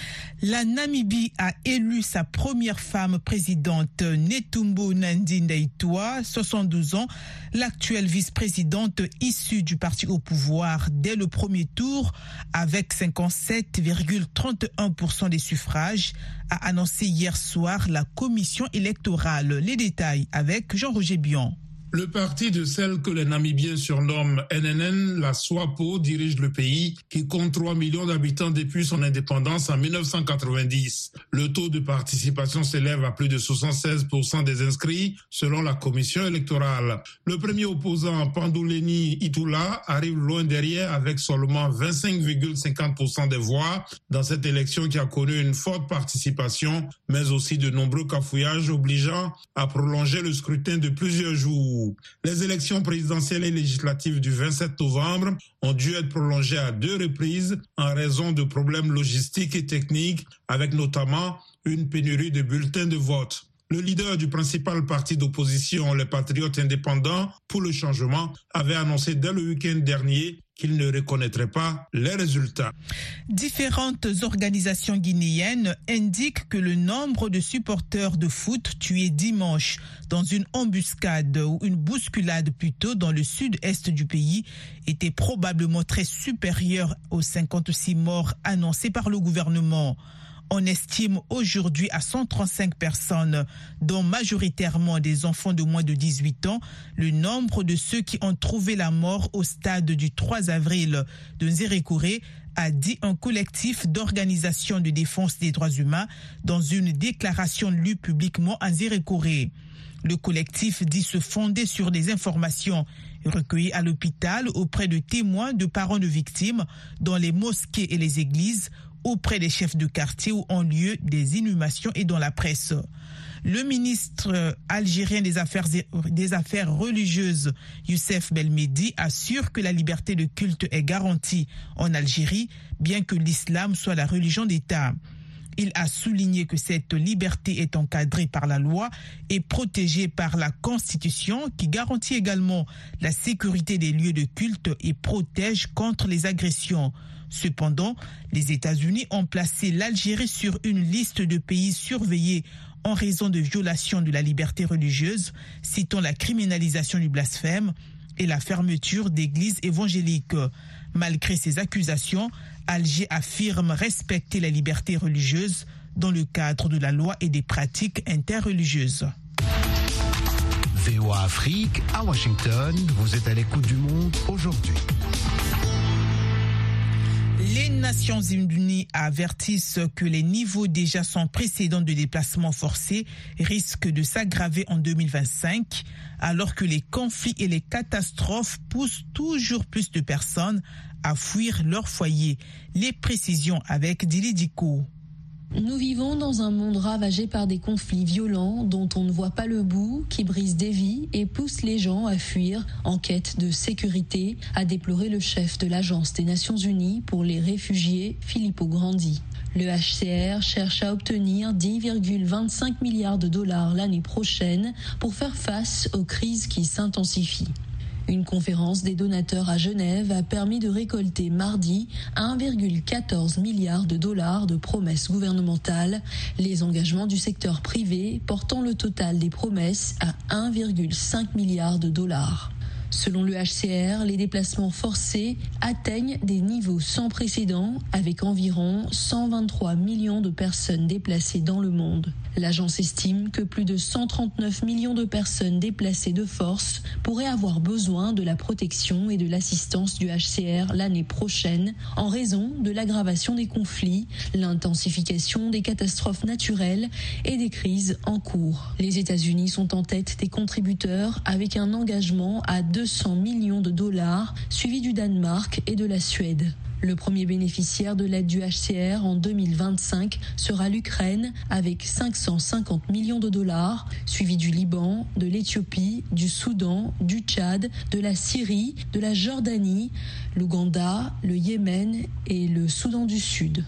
La Namibie a élu sa première femme présidente, Netumbo Nandi Ndaitwah, soixante-douze ans, l'actuelle vice-présidente issue du parti au pouvoir dès le premier tour avec cinquante-sept virgule trente et un pour cent des suffrages, a annoncé hier soir la commission électorale. Les détails avec Jean-Roger Bion. Le parti de celle que les Namibiens surnomment N N N, la SWAPO, dirige le pays qui compte trois millions d'habitants depuis son indépendance en mille neuf cent quatre-vingt-dix. Le taux de participation s'élève à plus de soixante-seize pour cent des inscrits selon la commission électorale. Le premier opposant, Panduleni Itula, arrive loin derrière avec seulement vingt-cinq virgule cinquante pour cent des voix dans cette élection qui a connu une forte participation, mais aussi de nombreux cafouillages obligeant à prolonger le scrutin de plusieurs jours. Les élections présidentielles et législatives du vingt-sept novembre ont dû être prolongées à deux reprises en raison de problèmes logistiques et techniques, avec notamment une pénurie de bulletins de vote. Le leader du principal parti d'opposition, les Patriotes indépendants pour le changement, avait annoncé dès le week-end dernier qu'il ne reconnaîtrait pas les résultats. Différentes organisations guinéennes indiquent que le nombre de supporters de foot tués dimanche dans une embuscade ou une bousculade plutôt dans le sud-est du pays était probablement très supérieur aux cinquante-six morts annoncés par le gouvernement. On estime aujourd'hui à cent trente-cinq personnes, dont majoritairement des enfants de moins de dix-huit ans, le nombre de ceux qui ont trouvé la mort au stade du trois avril de Nzérékouré, a dit un collectif d'organisations de défense des droits humains dans une déclaration lue publiquement à Nzérékouré. Le collectif dit se fonder sur des informations recueillies à l'hôpital auprès de témoins, de parents de victimes, dans les mosquées et les églises, auprès des chefs de quartier ou en lieu des inhumations et dans la presse. Le ministre algérien des Affaires, des Affaires religieuses, Youssef Belmedi, assure que la liberté de culte est garantie en Algérie, bien que l'islam soit la religion d'État. Il a souligné que cette liberté est encadrée par la loi et protégée par la Constitution, qui garantit également la sécurité des lieux de culte et protège contre les agressions. Cependant, les États-Unis ont placé l'Algérie sur une liste de pays surveillés en raison de violations de la liberté religieuse, citant la criminalisation du blasphème et la fermeture d'églises évangéliques. Malgré ces accusations, Alger affirme respecter la liberté religieuse dans le cadre de la loi et des pratiques interreligieuses. V O A Afrique, à Washington, vous êtes à l'écoute du monde aujourd'hui. Les Nations Unies avertissent que les niveaux déjà sans précédent de déplacements forcés risquent de s'aggraver en deux mille vingt-cinq, alors que les conflits et les catastrophes poussent toujours plus de personnes à fuir leur foyer. Les précisions avec Dili Diko. Nous vivons dans un monde ravagé par des conflits violents dont on ne voit pas le bout, qui brisent des vies et poussent les gens à fuir en quête de sécurité, a déploré le chef de l'Agence des Nations Unies pour les réfugiés, Filippo Grandi. Le H C R cherche à obtenir dix virgule vingt-cinq milliards de dollars l'année prochaine pour faire face aux crises qui s'intensifient. Une conférence des donateurs à Genève a permis de récolter mardi un virgule quatorze milliard de dollars de promesses gouvernementales, les engagements du secteur privé portant le total des promesses à un virgule cinq milliard de dollars. Selon le H C R, les déplacements forcés atteignent des niveaux sans précédent avec environ cent vingt-trois millions de personnes déplacées dans le monde. L'agence estime que plus de cent trente-neuf millions de personnes déplacées de force pourraient avoir besoin de la protection et de l'assistance du H C R l'année prochaine en raison de l'aggravation des conflits, l'intensification des catastrophes naturelles et des crises en cours. Les États-Unis sont en tête des contributeurs avec un engagement à deux cents millions de dollars, suivi du Danemark et de la Suède. Le premier bénéficiaire de l'aide du H C R en deux mille vingt-cinq sera l'Ukraine avec cinq cent cinquante millions de dollars, suivi du Liban, de l'Éthiopie, du Soudan, du Tchad, de la Syrie, de la Jordanie, l'Ouganda, le Yémen et le Soudan du Sud.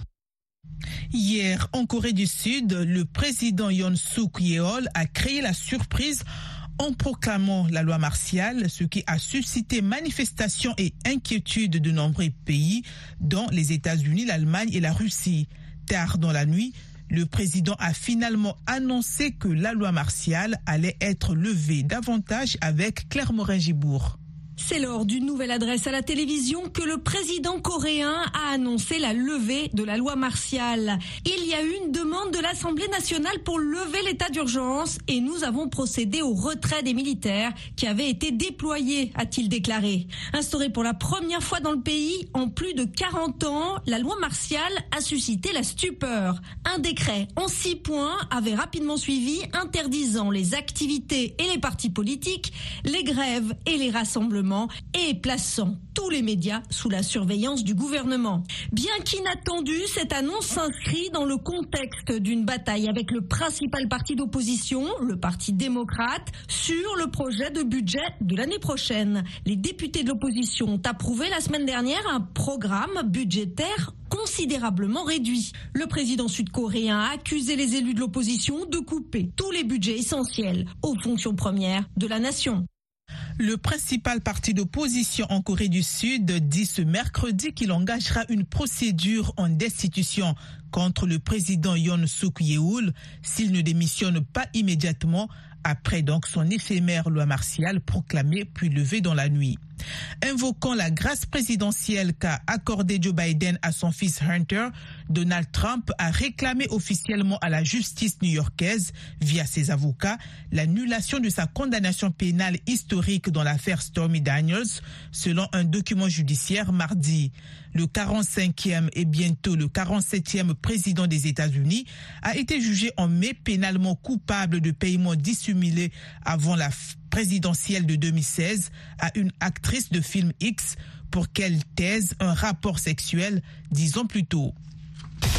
Hier, en Corée du Sud, le président Yoon Suk Yeol a créé la surprise en proclamant la loi martiale, ce qui a suscité manifestations et inquiétudes de nombreux pays, dont les États-Unis, l'Allemagne et la Russie. Tard dans la nuit, le président a finalement annoncé que la loi martiale allait être levée davantage avec Claire Morin-Gibourg. C'est lors d'une nouvelle adresse à la télévision que le président coréen a annoncé la levée de la loi martiale. Il y a eu une demande de l'Assemblée nationale pour lever l'état d'urgence et nous avons procédé au retrait des militaires qui avaient été déployés, a-t-il déclaré. Instaurée pour la première fois dans le pays en plus de quarante ans, la loi martiale a suscité la stupeur. Un décret en six points avait rapidement suivi, interdisant les activités et les partis politiques, les grèves et les rassemblements, et plaçant tous les médias sous la surveillance du gouvernement. Bien qu'inattendue, cette annonce s'inscrit dans le contexte d'une bataille avec le principal parti d'opposition, le Parti démocrate, sur le projet de budget de l'année prochaine. Les députés de l'opposition ont approuvé la semaine dernière un programme budgétaire considérablement réduit. Le président sud-coréen a accusé les élus de l'opposition de couper tous les budgets essentiels aux fonctions premières de la nation. Le principal parti d'opposition en Corée du Sud dit ce mercredi qu'il engagera une procédure en destitution contre le président Yoon Suk Yeol s'il ne démissionne pas immédiatement après donc son éphémère loi martiale proclamée puis levée dans la nuit. Invoquant la grâce présidentielle qu'a accordée Joe Biden à son fils Hunter, Donald Trump a réclamé officiellement à la justice new-yorkaise, via ses avocats, l'annulation de sa condamnation pénale historique dans l'affaire Stormy Daniels, selon un document judiciaire mardi. Le quarante-cinquième et bientôt le quarante-septième président des États-Unis a été jugé en mai pénalement coupable de paiements dissimulés avant la présidentielle de deux mille seize à une actrice de film X pour qu'elle taise un rapport sexuel dix ans plus tôt.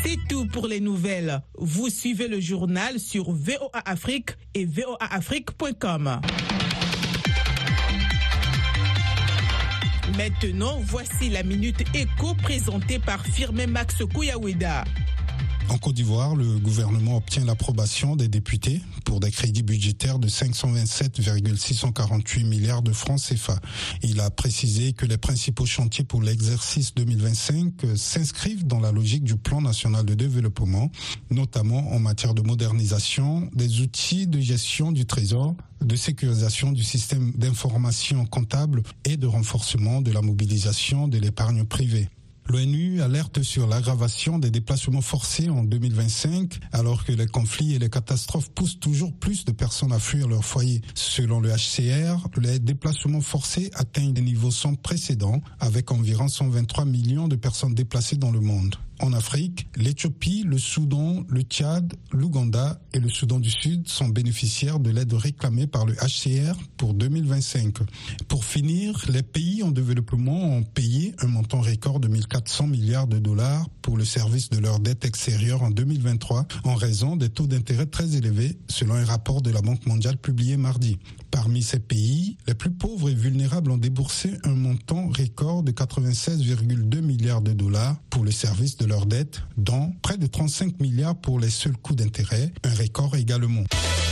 C'est tout pour les nouvelles. Vous suivez le journal sur V O A Afrique et V O A Afrique point com. Maintenant, voici la Minute Éco présentée par Firmin Max Kouyaweda. En Côte d'Ivoire, le gouvernement obtient l'approbation des députés pour des crédits budgétaires de cinq cent vingt-sept virgule six cent quarante-huit milliards de francs C F A. Il a précisé que les principaux chantiers pour l'exercice deux mille vingt-cinq s'inscrivent dans la logique du plan national de développement, notamment en matière de modernisation des outils de gestion du trésor, de sécurisation du système d'information comptable et de renforcement de la mobilisation de l'épargne privée. L'ONU alerte sur l'aggravation des déplacements forcés en deux mille vingt-cinq, alors que les conflits et les catastrophes poussent toujours plus de personnes à fuir leur foyer. Selon le H C R, les déplacements forcés atteignent des niveaux sans précédent, avec environ cent vingt-trois millions de personnes déplacées dans le monde. En Afrique, l'Éthiopie, le Soudan, le Tchad, l'Ouganda et le Soudan du Sud sont bénéficiaires de l'aide réclamée par le H C R pour deux mille vingt-cinq. Pour finir, les pays en développement ont payé un montant record de mille quatre cents milliards de dollars pour le service de leur dette extérieure en deux mille vingt-trois en raison des taux d'intérêt très élevés, selon un rapport de la Banque mondiale publié mardi. Parmi ces pays, les plus pauvres et vulnérables ont déboursé un montant record de quatre-vingt-seize virgule deux milliards de dollars pour le service de leur dette, dont près de trente-cinq milliards pour les seuls coûts d'intérêt, un record également.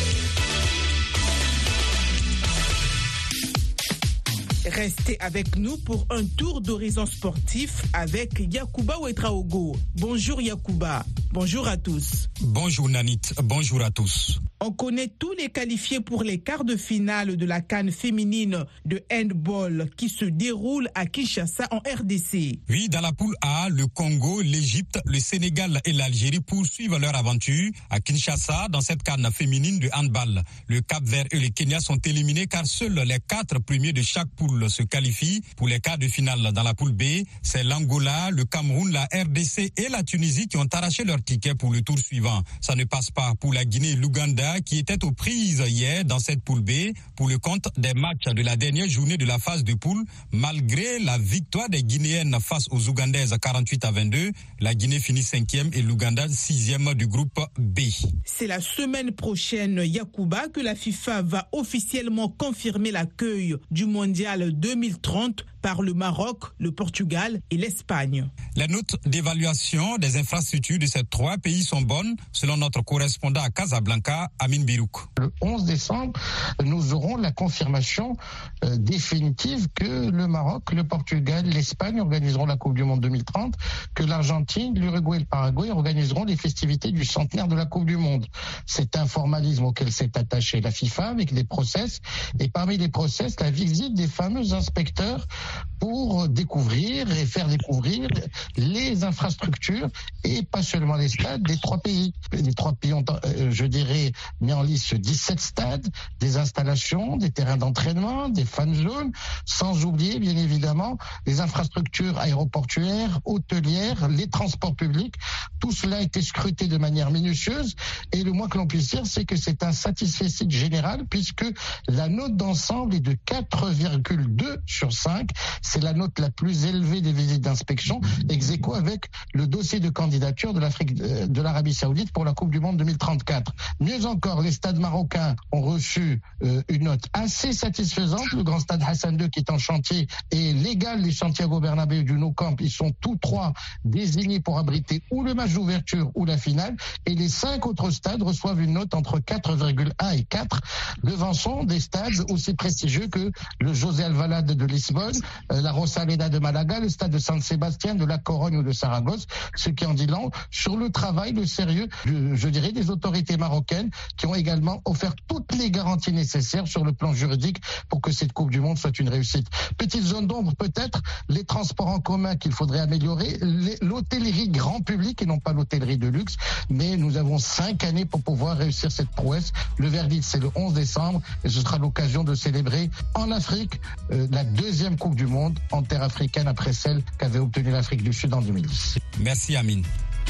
Restez avec nous pour un tour d'horizon sportif avec Yacouba Ouedraogo. Bonjour Yacouba, bonjour à tous. Bonjour Nanit, bonjour à tous. On connaît tous les qualifiés pour les quarts de finale de la CAN féminine de handball qui se déroule à Kinshasa en R D C. Oui, dans la poule A, le Congo, l'Égypte, le Sénégal et l'Algérie poursuivent leur aventure à Kinshasa dans cette CAN féminine de handball. Le Cap-Vert et le Kenya sont éliminés car seuls les quatre premiers de chaque poule se qualifient pour les quarts de finale. Dans la poule B, c'est l'Angola, le Cameroun, la R D C et la Tunisie qui ont arraché leur ticket pour le tour suivant. Ça ne passe pas pour la Guinée et l'Ouganda qui étaient aux prises hier dans cette poule B pour le compte des matchs de la dernière journée de la phase de poule. Malgré la victoire des Guinéennes face aux Ougandaises quarante-huit à vingt-deux, la Guinée finit cinquième et l'Ouganda sixième du groupe B. C'est la semaine prochaine, Yacouba, que la FIFA va officiellement confirmer l'accueil du mondial deux mille trente par le Maroc, le Portugal et l'Espagne. Les notes d'évaluation des infrastructures de ces trois pays sont bonnes, selon notre correspondant à Casablanca, Amin Birouk. Le onze décembre, nous aurons la confirmation euh, définitive que le Maroc, le Portugal, l'Espagne organiseront la Coupe du Monde deux mille trente, que l'Argentine, l'Uruguay et le Paraguay organiseront les festivités du centenaire de la Coupe du Monde. C'est un formalisme auquel s'est attachée la FIFA avec des process, et parmi les process, la visite des fameux inspecteurs pour découvrir et faire découvrir les infrastructures et pas seulement les stades des trois pays. Les trois pays ont, euh, je dirais, mis en liste dix-sept stades, des installations, des terrains d'entraînement, des fan zones, sans oublier bien évidemment les infrastructures aéroportuaires, hôtelières, les transports publics. Tout cela a été scruté de manière minutieuse et le moins que l'on puisse dire, c'est que c'est un satisfecit général puisque la note d'ensemble est de quatre virgule deux sur cinq. C'est la note la plus élevée des visites d'inspection, ex aequo avec le dossier de candidature de l'Afrique, de l'Arabie Saoudite pour la Coupe du Monde deux mille trente-quatre. Mieux encore, les stades marocains ont reçu euh, une note assez satisfaisante. Le grand stade Hassan deux qui est en chantier et l'égal du Santiago Bernabéu du Nou Camp, ils sont tous trois désignés pour abriter ou le match d'ouverture ou la finale. Et les cinq autres stades reçoivent une note entre quatre virgule un et quatre, devançant des stades aussi prestigieux que le José Alvalade de Lisbonne, la Rosaleda de Malaga, le stade de San Sébastien, de La Corogne ou de Saragosse, ce qui en dit long sur le travail, le sérieux, je dirais, des autorités marocaines qui ont également offert toutes les garanties nécessaires sur le plan juridique pour que cette Coupe du Monde soit une réussite. Petite zone d'ombre peut-être, les transports en commun qu'il faudrait améliorer, l'hôtellerie grand public et non pas l'hôtellerie de luxe, mais nous avons cinq années pour pouvoir réussir cette prouesse. Le verdict c'est le onze décembre et ce sera l'occasion de célébrer en Afrique euh, la deuxième Coupe du Monde en terre africaine après celle qu'avait obtenue l'Afrique du Sud en deux mille dix. Merci Amine.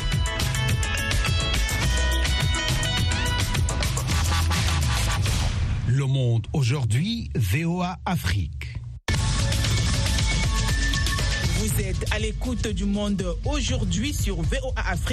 Le Monde aujourd'hui, V O A Afrique. Vous êtes à l'écoute du Monde aujourd'hui sur V O A Afrique.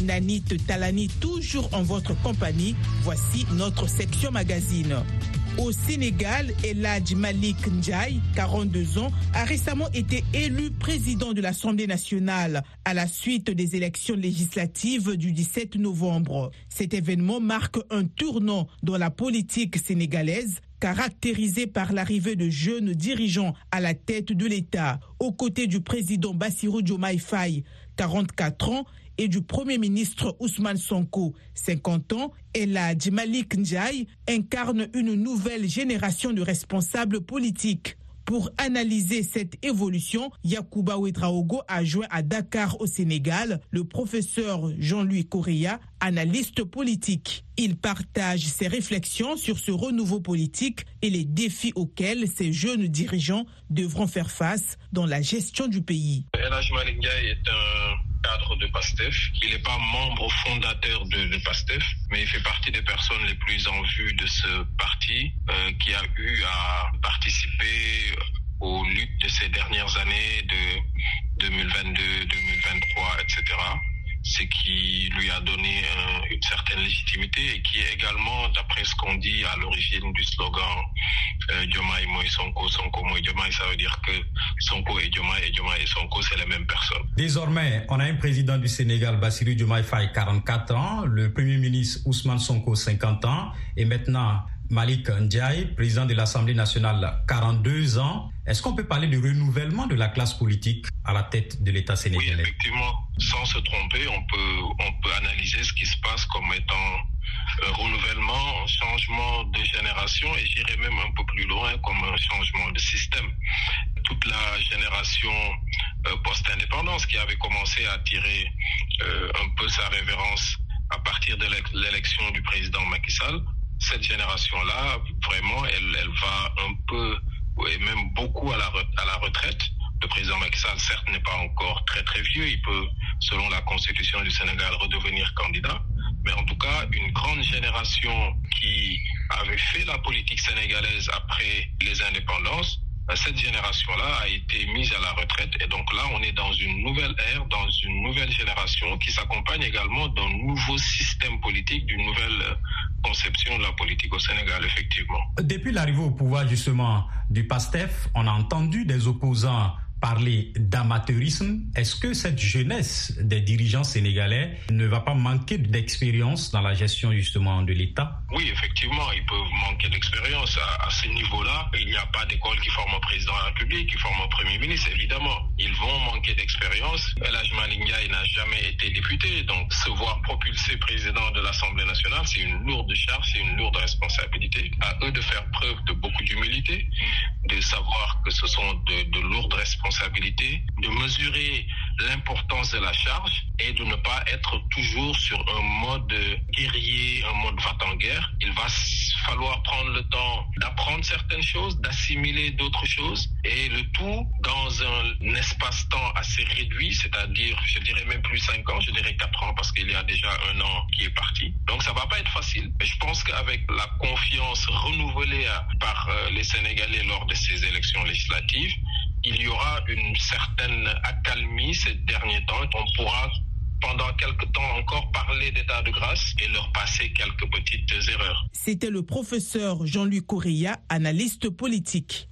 Nanit Talani, toujours en votre compagnie. Voici notre section magazine. Au Sénégal, El Hadj Malick Ndiaye, quarante-deux ans, a récemment été élu président de l'Assemblée nationale à la suite des élections législatives du dix-sept novembre. Cet événement marque un tournant dans la politique sénégalaise, caractérisée par l'arrivée de jeunes dirigeants à la tête de l'État, aux côtés du président Bassirou Diomaye Faye, quarante-quatre ans, et du Premier ministre Ousmane Sonko, cinquante ans. El Hadj Malick Ndiaye incarne une nouvelle génération de responsables politiques. Pour analyser cette évolution, Yacouba Ouedraogo a joint à Dakar au Sénégal le professeur Jean-Louis Correa, analyste politique. Il partage ses réflexions sur ce renouveau politique et les défis auxquels ces jeunes dirigeants devront faire face dans la gestion du pays. El Hadj Malick Ndiaye est un cadre de PASTEF. Il n'est pas membre fondateur de, de PASTEF, mais il fait partie des personnes les plus en vue de ce parti euh, qui a eu à participer aux luttes de ces dernières années de deux mille vingt-deux, deux mille vingt-trois, et cetera. Ce qui lui a donné euh, une certaine légitimité et qui est également, d'après ce qu'on dit, à l'origine du slogan euh, Diomaye Moïse Sonko, Sonko Moïse Diomaye. Ça veut dire que Sonko et Diomaye et Diomaye et Sonko, c'est les mêmes personnes. Désormais, on a un président du Sénégal, Bassirou Diomaye Faye, quarante-quatre ans, le Premier ministre Ousmane Sonko, cinquante ans, et maintenant Malick Ndiaye, président de l'Assemblée nationale, quarante-deux ans. Est-ce qu'on peut parler de renouvellement de la classe politique à la tête de l'État sénégalais? Oui, effectivement. Sans se tromper, on peut, on peut analyser ce qui se passe comme étant un renouvellement, un changement de génération et j'irais même un peu plus loin comme un changement de système. Toute la génération euh, post-indépendance qui avait commencé à tirer euh, un peu sa révérence à partir de l'élection du président Macky Sall, cette génération-là, vraiment, elle, elle va un peu, et même beaucoup à la, à la retraite. Le président Macky Sall, certes, n'est pas encore très très vieux. Il peut, selon la constitution du Sénégal, redevenir candidat. Mais en tout cas, une grande génération qui avait fait la politique sénégalaise après les indépendances, cette génération-là a été mise à la retraite. Et donc là, on est dans une nouvelle ère, dans une nouvelle génération qui s'accompagne également d'un nouveau système politique, d'une nouvelle conception de la politique au Sénégal, effectivement. Depuis l'arrivée au pouvoir, justement, du PASTEF, on a entendu des opposants parler d'amateurisme. Est-ce que cette jeunesse des dirigeants sénégalais ne va pas manquer d'expérience dans la gestion justement de l'État? Oui, effectivement, ils peuvent manquer d'expérience. À, à ce niveau-là, il n'y a pas d'école qui forme un président de la République, qui forme un Premier ministre, évidemment. Ils vont manquer d'expérience. El Hadj Malick Ndiaye n'a jamais été député, donc se voir propulsé président de l'Assemblée nationale, c'est une lourde charge, c'est une lourde responsabilité. À eux de faire preuve de beaucoup d'humilité, de savoir que ce sont de, de lourdes responsabilités, de mesurer l'importance de la charge et de ne pas être toujours sur un mode guerrier, un mode va-t-en-guerre. Il va falloir prendre le temps d'apprendre certaines choses, d'assimiler d'autres choses et le tout dans un espace-temps assez réduit, c'est-à-dire, je dirais même plus cinq ans, je dirais quatre ans parce qu'il y a déjà un an qui est parti. Donc ça va pas être facile. Mais je pense qu'avec la confiance renouvelée par les Sénégalais lors de ces élections législatives, il y aura une certaine accalmie ces derniers temps. On pourra pendant quelques temps encore parler d'état de grâce et leur passer quelques petites erreurs. C'était le professeur Jean-Louis Correa, analyste politique.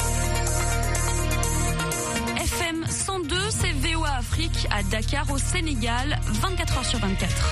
F M cent deux, c'est V O A Afrique à Dakar au Sénégal, vingt-quatre heures sur vingt-quatre.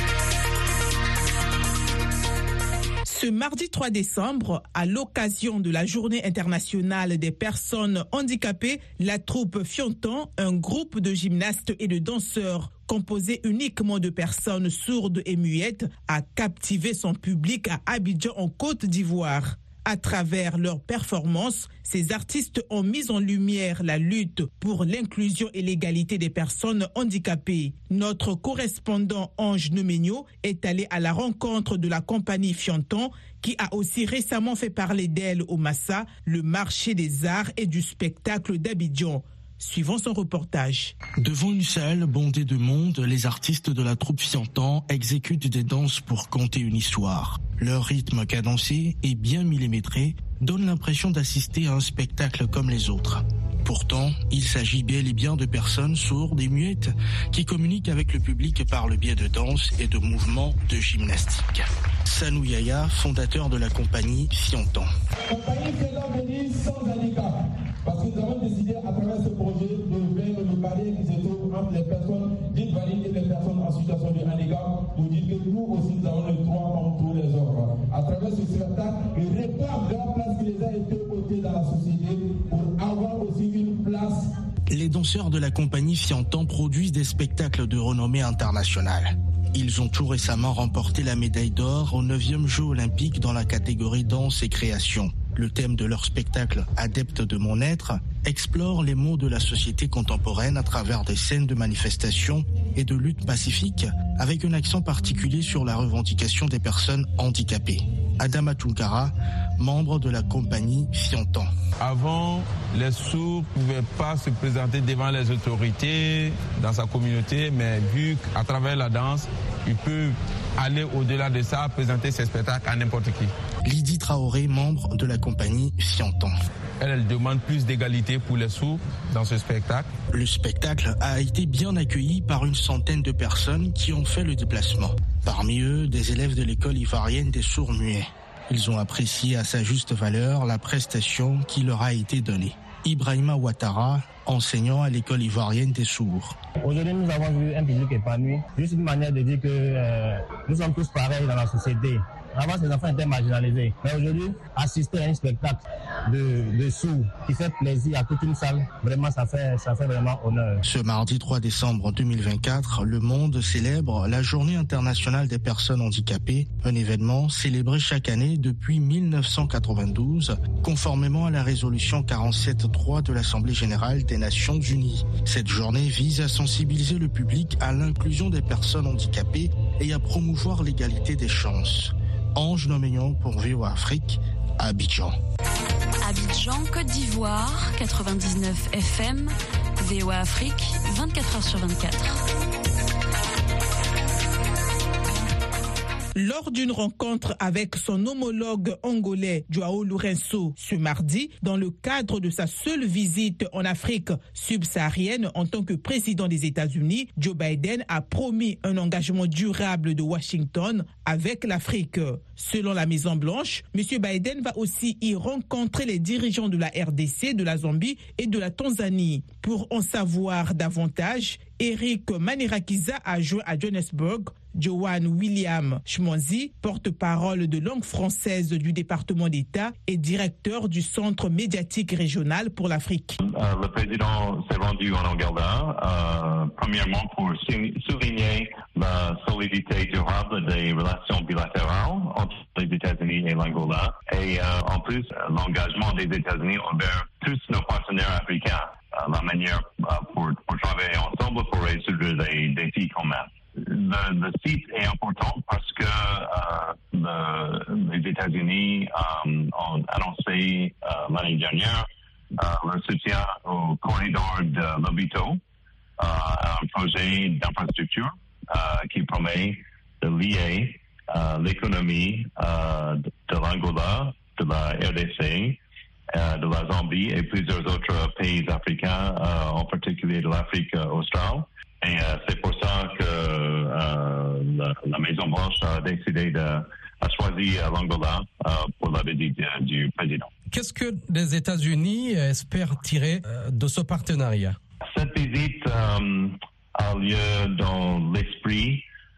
Ce mardi trois décembre, à l'occasion de la Journée internationale des personnes handicapées, la troupe Fiontan, un groupe de gymnastes et de danseurs composé uniquement de personnes sourdes et muettes, a captivé son public à Abidjan en Côte d'Ivoire. À travers leurs performances, ces artistes ont mis en lumière la lutte pour l'inclusion et l'égalité des personnes handicapées. Notre correspondant Ange Nemenyo est allé à la rencontre de la compagnie Fiontan, qui a aussi récemment fait parler d'elle au Massa, le marché des arts et du spectacle d'Abidjan. Suivons son reportage. Devant une salle bondée de monde, les artistes de la troupe Fiontan exécutent des danses pour conter une histoire. Leur rythme cadencé et bien millimétré donne l'impression d'assister à un spectacle comme les autres. Pourtant, il s'agit bel et bien de personnes sourdes et muettes qui communiquent avec le public par le biais de danse et de mouvements de gymnastique. Sanou Yaya, fondateur de la compagnie Fiantan. La compagnie fait l'avenir sans handicap, parce que nous avons décidé à travers ce projet de faire le barrière qui se trouve entre les personnes dites valides et les personnes en situation de handicap, pour dire que nous aussi nous avons le droit comme tous les autres. À travers ce spectacle, il réclame de la place qui les a été ôtée dans la société pour avoir aussi une place. Les danseurs de la compagnie Fiantan produisent des spectacles de renommée internationale. Ils ont tout récemment remporté la médaille d'or aux neuvième Jeux olympiques dans la catégorie danse et création. Le thème de leur spectacle, Adepte de mon être, explore les maux de la société contemporaine à travers des scènes de manifestation et de lutte pacifique, avec un accent particulier sur la revendication des personnes handicapées. Adama Tunkara, membre de la compagnie Fiantan. Avant, les sourds ne pouvaient pas se présenter devant les autorités dans sa communauté, mais vu qu'à travers la danse, ils peuvent aller au-delà de ça, présenter ses spectacles à n'importe qui. Lydie Traoré, membre de la compagnie Fiantan. Elle, elle demande plus d'égalité pour les sourds dans ce spectacle. Le spectacle a été bien accueilli par une centaine de personnes qui ont fait le déplacement. Parmi eux, des élèves de l'école ivoirienne des sourds muets. Ils ont apprécié à sa juste valeur la prestation qui leur a été donnée. Ibrahima Ouattara, enseignant à l'école ivoirienne des sourds. Aujourd'hui, nous avons vu un public épanoui. Juste une manière de dire que euh, nous sommes tous pareils dans la société. Avant, ces enfants étaient marginalisés. Mais aujourd'hui, assister à un spectacle de, de sourds qui fait plaisir à toute une salle, vraiment, ça fait, ça fait vraiment honneur. Ce mardi trois décembre deux mille vingt-quatre, le monde célèbre la Journée internationale des personnes handicapées, un événement célébré chaque année depuis mille neuf cent quatre-vingt-douze, conformément à la résolution quarante-sept trois de l'Assemblée générale des Nations unies. Cette journée vise à sensibiliser le public à l'inclusion des personnes handicapées et à promouvoir l'égalité des chances. Ange Noméon pour V O A Afrique, à Abidjan. Abidjan, Côte d'Ivoire, quatre-vingt-dix-neuf F M, V O A Afrique, vingt-quatre heures sur vingt-quatre. Lors d'une rencontre avec son homologue angolais Joao Lourenço ce mardi, dans le cadre de sa seule visite en Afrique subsaharienne en tant que président des États-Unis, Joe Biden a promis un engagement durable de Washington avec l'Afrique. Selon la Maison-Blanche, M. Biden va aussi y rencontrer les dirigeants de la R D C, de la Zambie et de la Tanzanie. Pour en savoir davantage, Eric Manirakiza a joint à Johannesburg Joanne William Schmonzi, porte-parole de langue française du département d'État et directeur du Centre médiatique régional pour l'Afrique. Euh, le président s'est rendu en Ouganda, euh, premièrement pour souligner la solidité durable des relations bilatérales entre les États-Unis et l'Angola et euh, en plus l'engagement des États-Unis envers tous nos partenaires africains, euh, la manière euh, pour, pour travailler ensemble pour résoudre des défis communs. Le, le site est important parce que euh, le, les États-Unis euh, ont annoncé euh, l'année dernière euh, leur soutien au corridor de Lobito, euh, un projet d'infrastructure euh, qui promet de lier euh, l'économie euh, de, de l'Angola, de la R D C, euh, de la Zambie et plusieurs autres pays africains, euh, en particulier de l'Afrique australe. Et euh, c'est pour ça que euh, la, la Maison-Blanche a décidé de a choisi l'Angola euh, pour la visite euh, du président. Qu'est-ce que les États-Unis espèrent tirer euh, de ce partenariat? Cette visite euh, a lieu dans l'esprit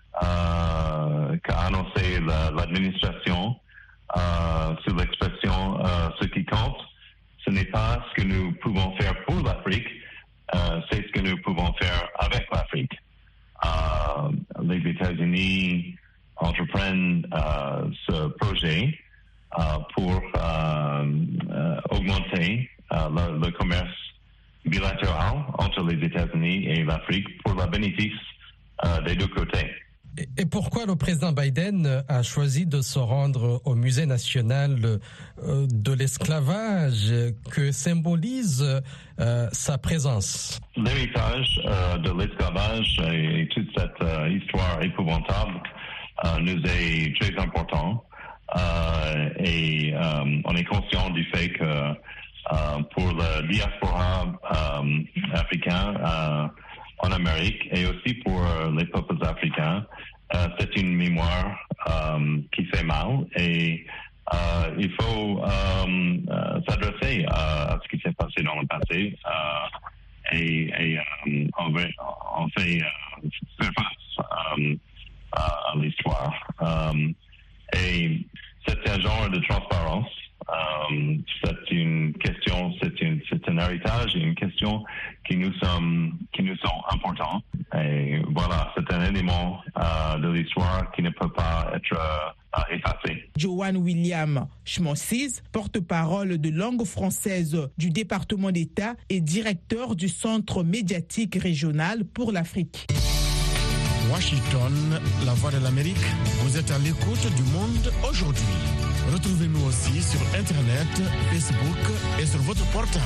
euh, qu'a annoncé la, l'administration euh, sur l'expression euh, ce qui compte, ce n'est pas ce que nous pouvons faire pour l'Afrique, Euh, c'est ce que nous pouvons faire avec l'Afrique. Euh, les États-Unis entreprennent euh, ce projet euh, pour euh, euh, augmenter euh, le, le commerce bilatéral entre les États-Unis et l'Afrique pour le bénéfice euh, des deux côtés. Et pourquoi le président Biden a choisi de se rendre au musée national de l'esclavage que symbolise euh, sa présence? L'héritage euh, de l'esclavage et toute cette euh, histoire épouvantable euh, nous est très important euh, et euh, on est conscient du fait que euh, pour la diaspora euh, africaine euh, en Amérique et aussi pour les peuples africains. Euh, c'est une mémoire euh, qui fait mal et euh, il faut euh, euh, s'adresser à, à ce qui s'est passé dans le passé euh, et, et euh, on, va, on fait euh, faire face euh, à l'histoire. Euh, et c'est un genre de transparence. Euh, c'est une question, c'est, une, c'est un héritage et une question qui nous sommes, qui nous sont importants. Et voilà, c'est un élément euh, de l'histoire qui ne peut pas être euh, effacé. Joanne William Schmonsis, porte-parole de langue française du département d'État et directeur du Centre médiatique régional pour l'Afrique. Washington, la voix de l'Amérique, vous êtes à l'écoute du monde aujourd'hui. Retrouvez-nous aussi sur Internet, Facebook et sur votre portable.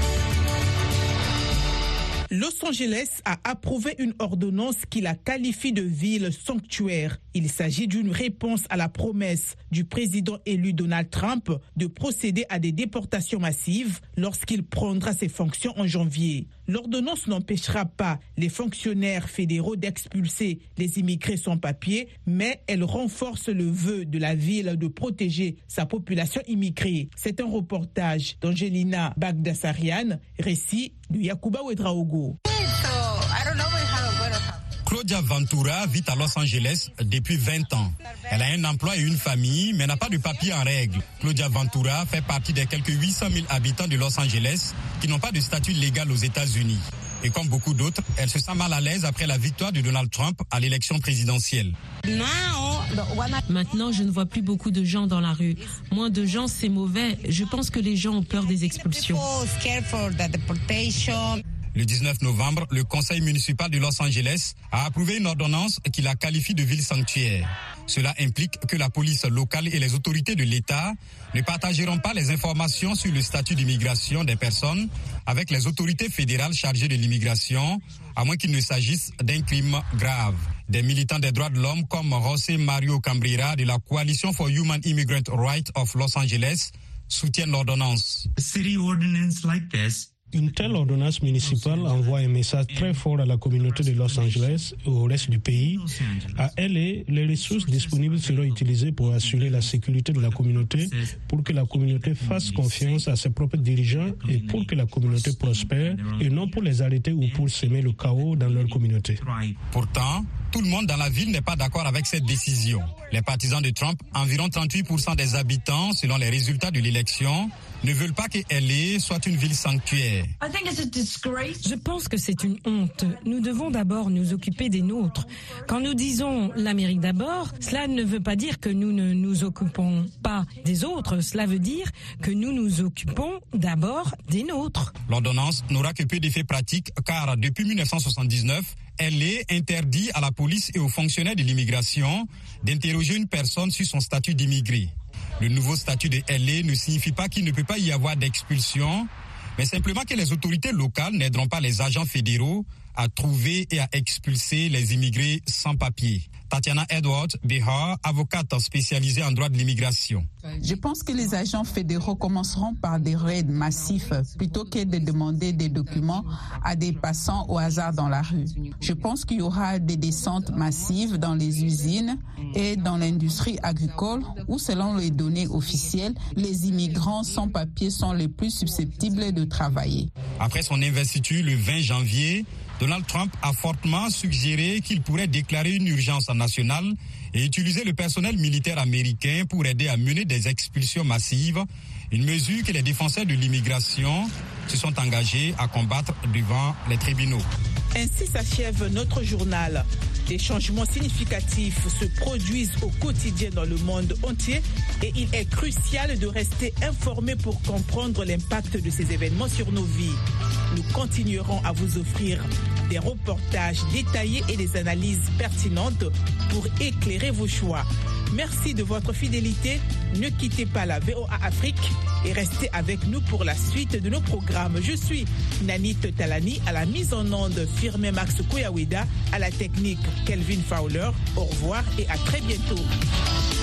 Los Angeles a approuvé une ordonnance qui la qualifie de ville sanctuaire. Il s'agit d'une réponse à la promesse du président élu Donald Trump de procéder à des déportations massives lorsqu'il prendra ses fonctions en janvier. L'ordonnance n'empêchera pas les fonctionnaires fédéraux d'expulser les immigrés sans papier, mais elle renforce le vœu de la ville de protéger sa population immigrée. C'est un reportage d'Angelina Bagdasarian, récit de Yacouba Ouedraogo. Claudia Ventura vit à Los Angeles depuis vingt ans. Elle a un emploi et une famille, mais n'a pas de papier en règle. Claudia Ventura fait partie des quelques huit cent mille habitants de Los Angeles qui n'ont pas de statut légal aux États-Unis. Et comme beaucoup d'autres, elle se sent mal à l'aise après la victoire de Donald Trump à l'élection présidentielle. Maintenant, je ne vois plus beaucoup de gens dans la rue. Moins de gens, c'est mauvais. Je pense que les gens ont peur des expulsions. Le dix-neuf novembre, le conseil municipal de Los Angeles a approuvé une ordonnance qui la qualifie de ville sanctuaire. Cela implique que la police locale et les autorités de l'État ne partageront pas les informations sur le statut d'immigration des personnes avec les autorités fédérales chargées de l'immigration, à moins qu'il ne s'agisse d'un crime grave. Des militants des droits de l'homme comme José Mario Cambrera de la Coalition for Human Immigrant Rights of Los Angeles soutiennent l'ordonnance. Une telle ordonnance municipale envoie un message très fort à la communauté de Los Angeles et au reste du pays. À L A, les ressources disponibles seront utilisées pour assurer la sécurité de la communauté, pour que la communauté fasse confiance à ses propres dirigeants et pour que la communauté prospère, et non pour les arrêter ou pour semer le chaos dans leur communauté. Pourtant, tout le monde dans la ville n'est pas d'accord avec cette décision. Les partisans de Trump, environ trente-huit pour cent des habitants, selon les résultats de l'élection, ne veulent pas que L A soit une ville sanctuaire. Je pense que c'est une honte. Nous devons d'abord nous occuper des nôtres. Quand nous disons l'Amérique d'abord, cela ne veut pas dire que nous ne nous occupons pas des autres. Cela veut dire que nous nous occupons d'abord des nôtres. L'ordonnance n'aura que peu d'effets pratiques car depuis mille neuf cent soixante-dix-neuf, elle est interdit à la police et aux fonctionnaires de l'immigration d'interroger une personne sur son statut d'immigré. Le nouveau statut de L A ne signifie pas qu'il ne peut pas y avoir d'expulsion, mais simplement que les autorités locales n'aideront pas les agents fédéraux à trouver et à expulser les immigrés sans papier. Tatiana Edwards Behar, avocate spécialisée en droit de l'immigration. Je pense que les agents fédéraux commenceront par des raids massifs plutôt que de demander des documents à des passants au hasard dans la rue. Je pense qu'il y aura des descentes massives dans les usines et dans l'industrie agricole où, selon les données officielles, les immigrants sans papier sont les plus susceptibles de travailler. Après son investiture le vingt janvier, Donald Trump a fortement suggéré qu'il pourrait déclarer une urgence nationale et utiliser le personnel militaire américain pour aider à mener des expulsions massives, une mesure que les défenseurs de l'immigration se sont engagés à combattre devant les tribunaux. Ainsi s'achève notre journal. Des changements significatifs se produisent au quotidien dans le monde entier et il est crucial de rester informé pour comprendre l'impact de ces événements sur nos vies. Nous continuerons à vous offrir des reportages détaillés et des analyses pertinentes pour éclairer vos choix. Merci de votre fidélité. Ne quittez pas la V O A Afrique et restez avec nous pour la suite de nos programmes. Je suis Nanit Talani à la mise en onde, Firmin Max Koyaweda à la technique, Kelvin Fowler. Au revoir et à très bientôt.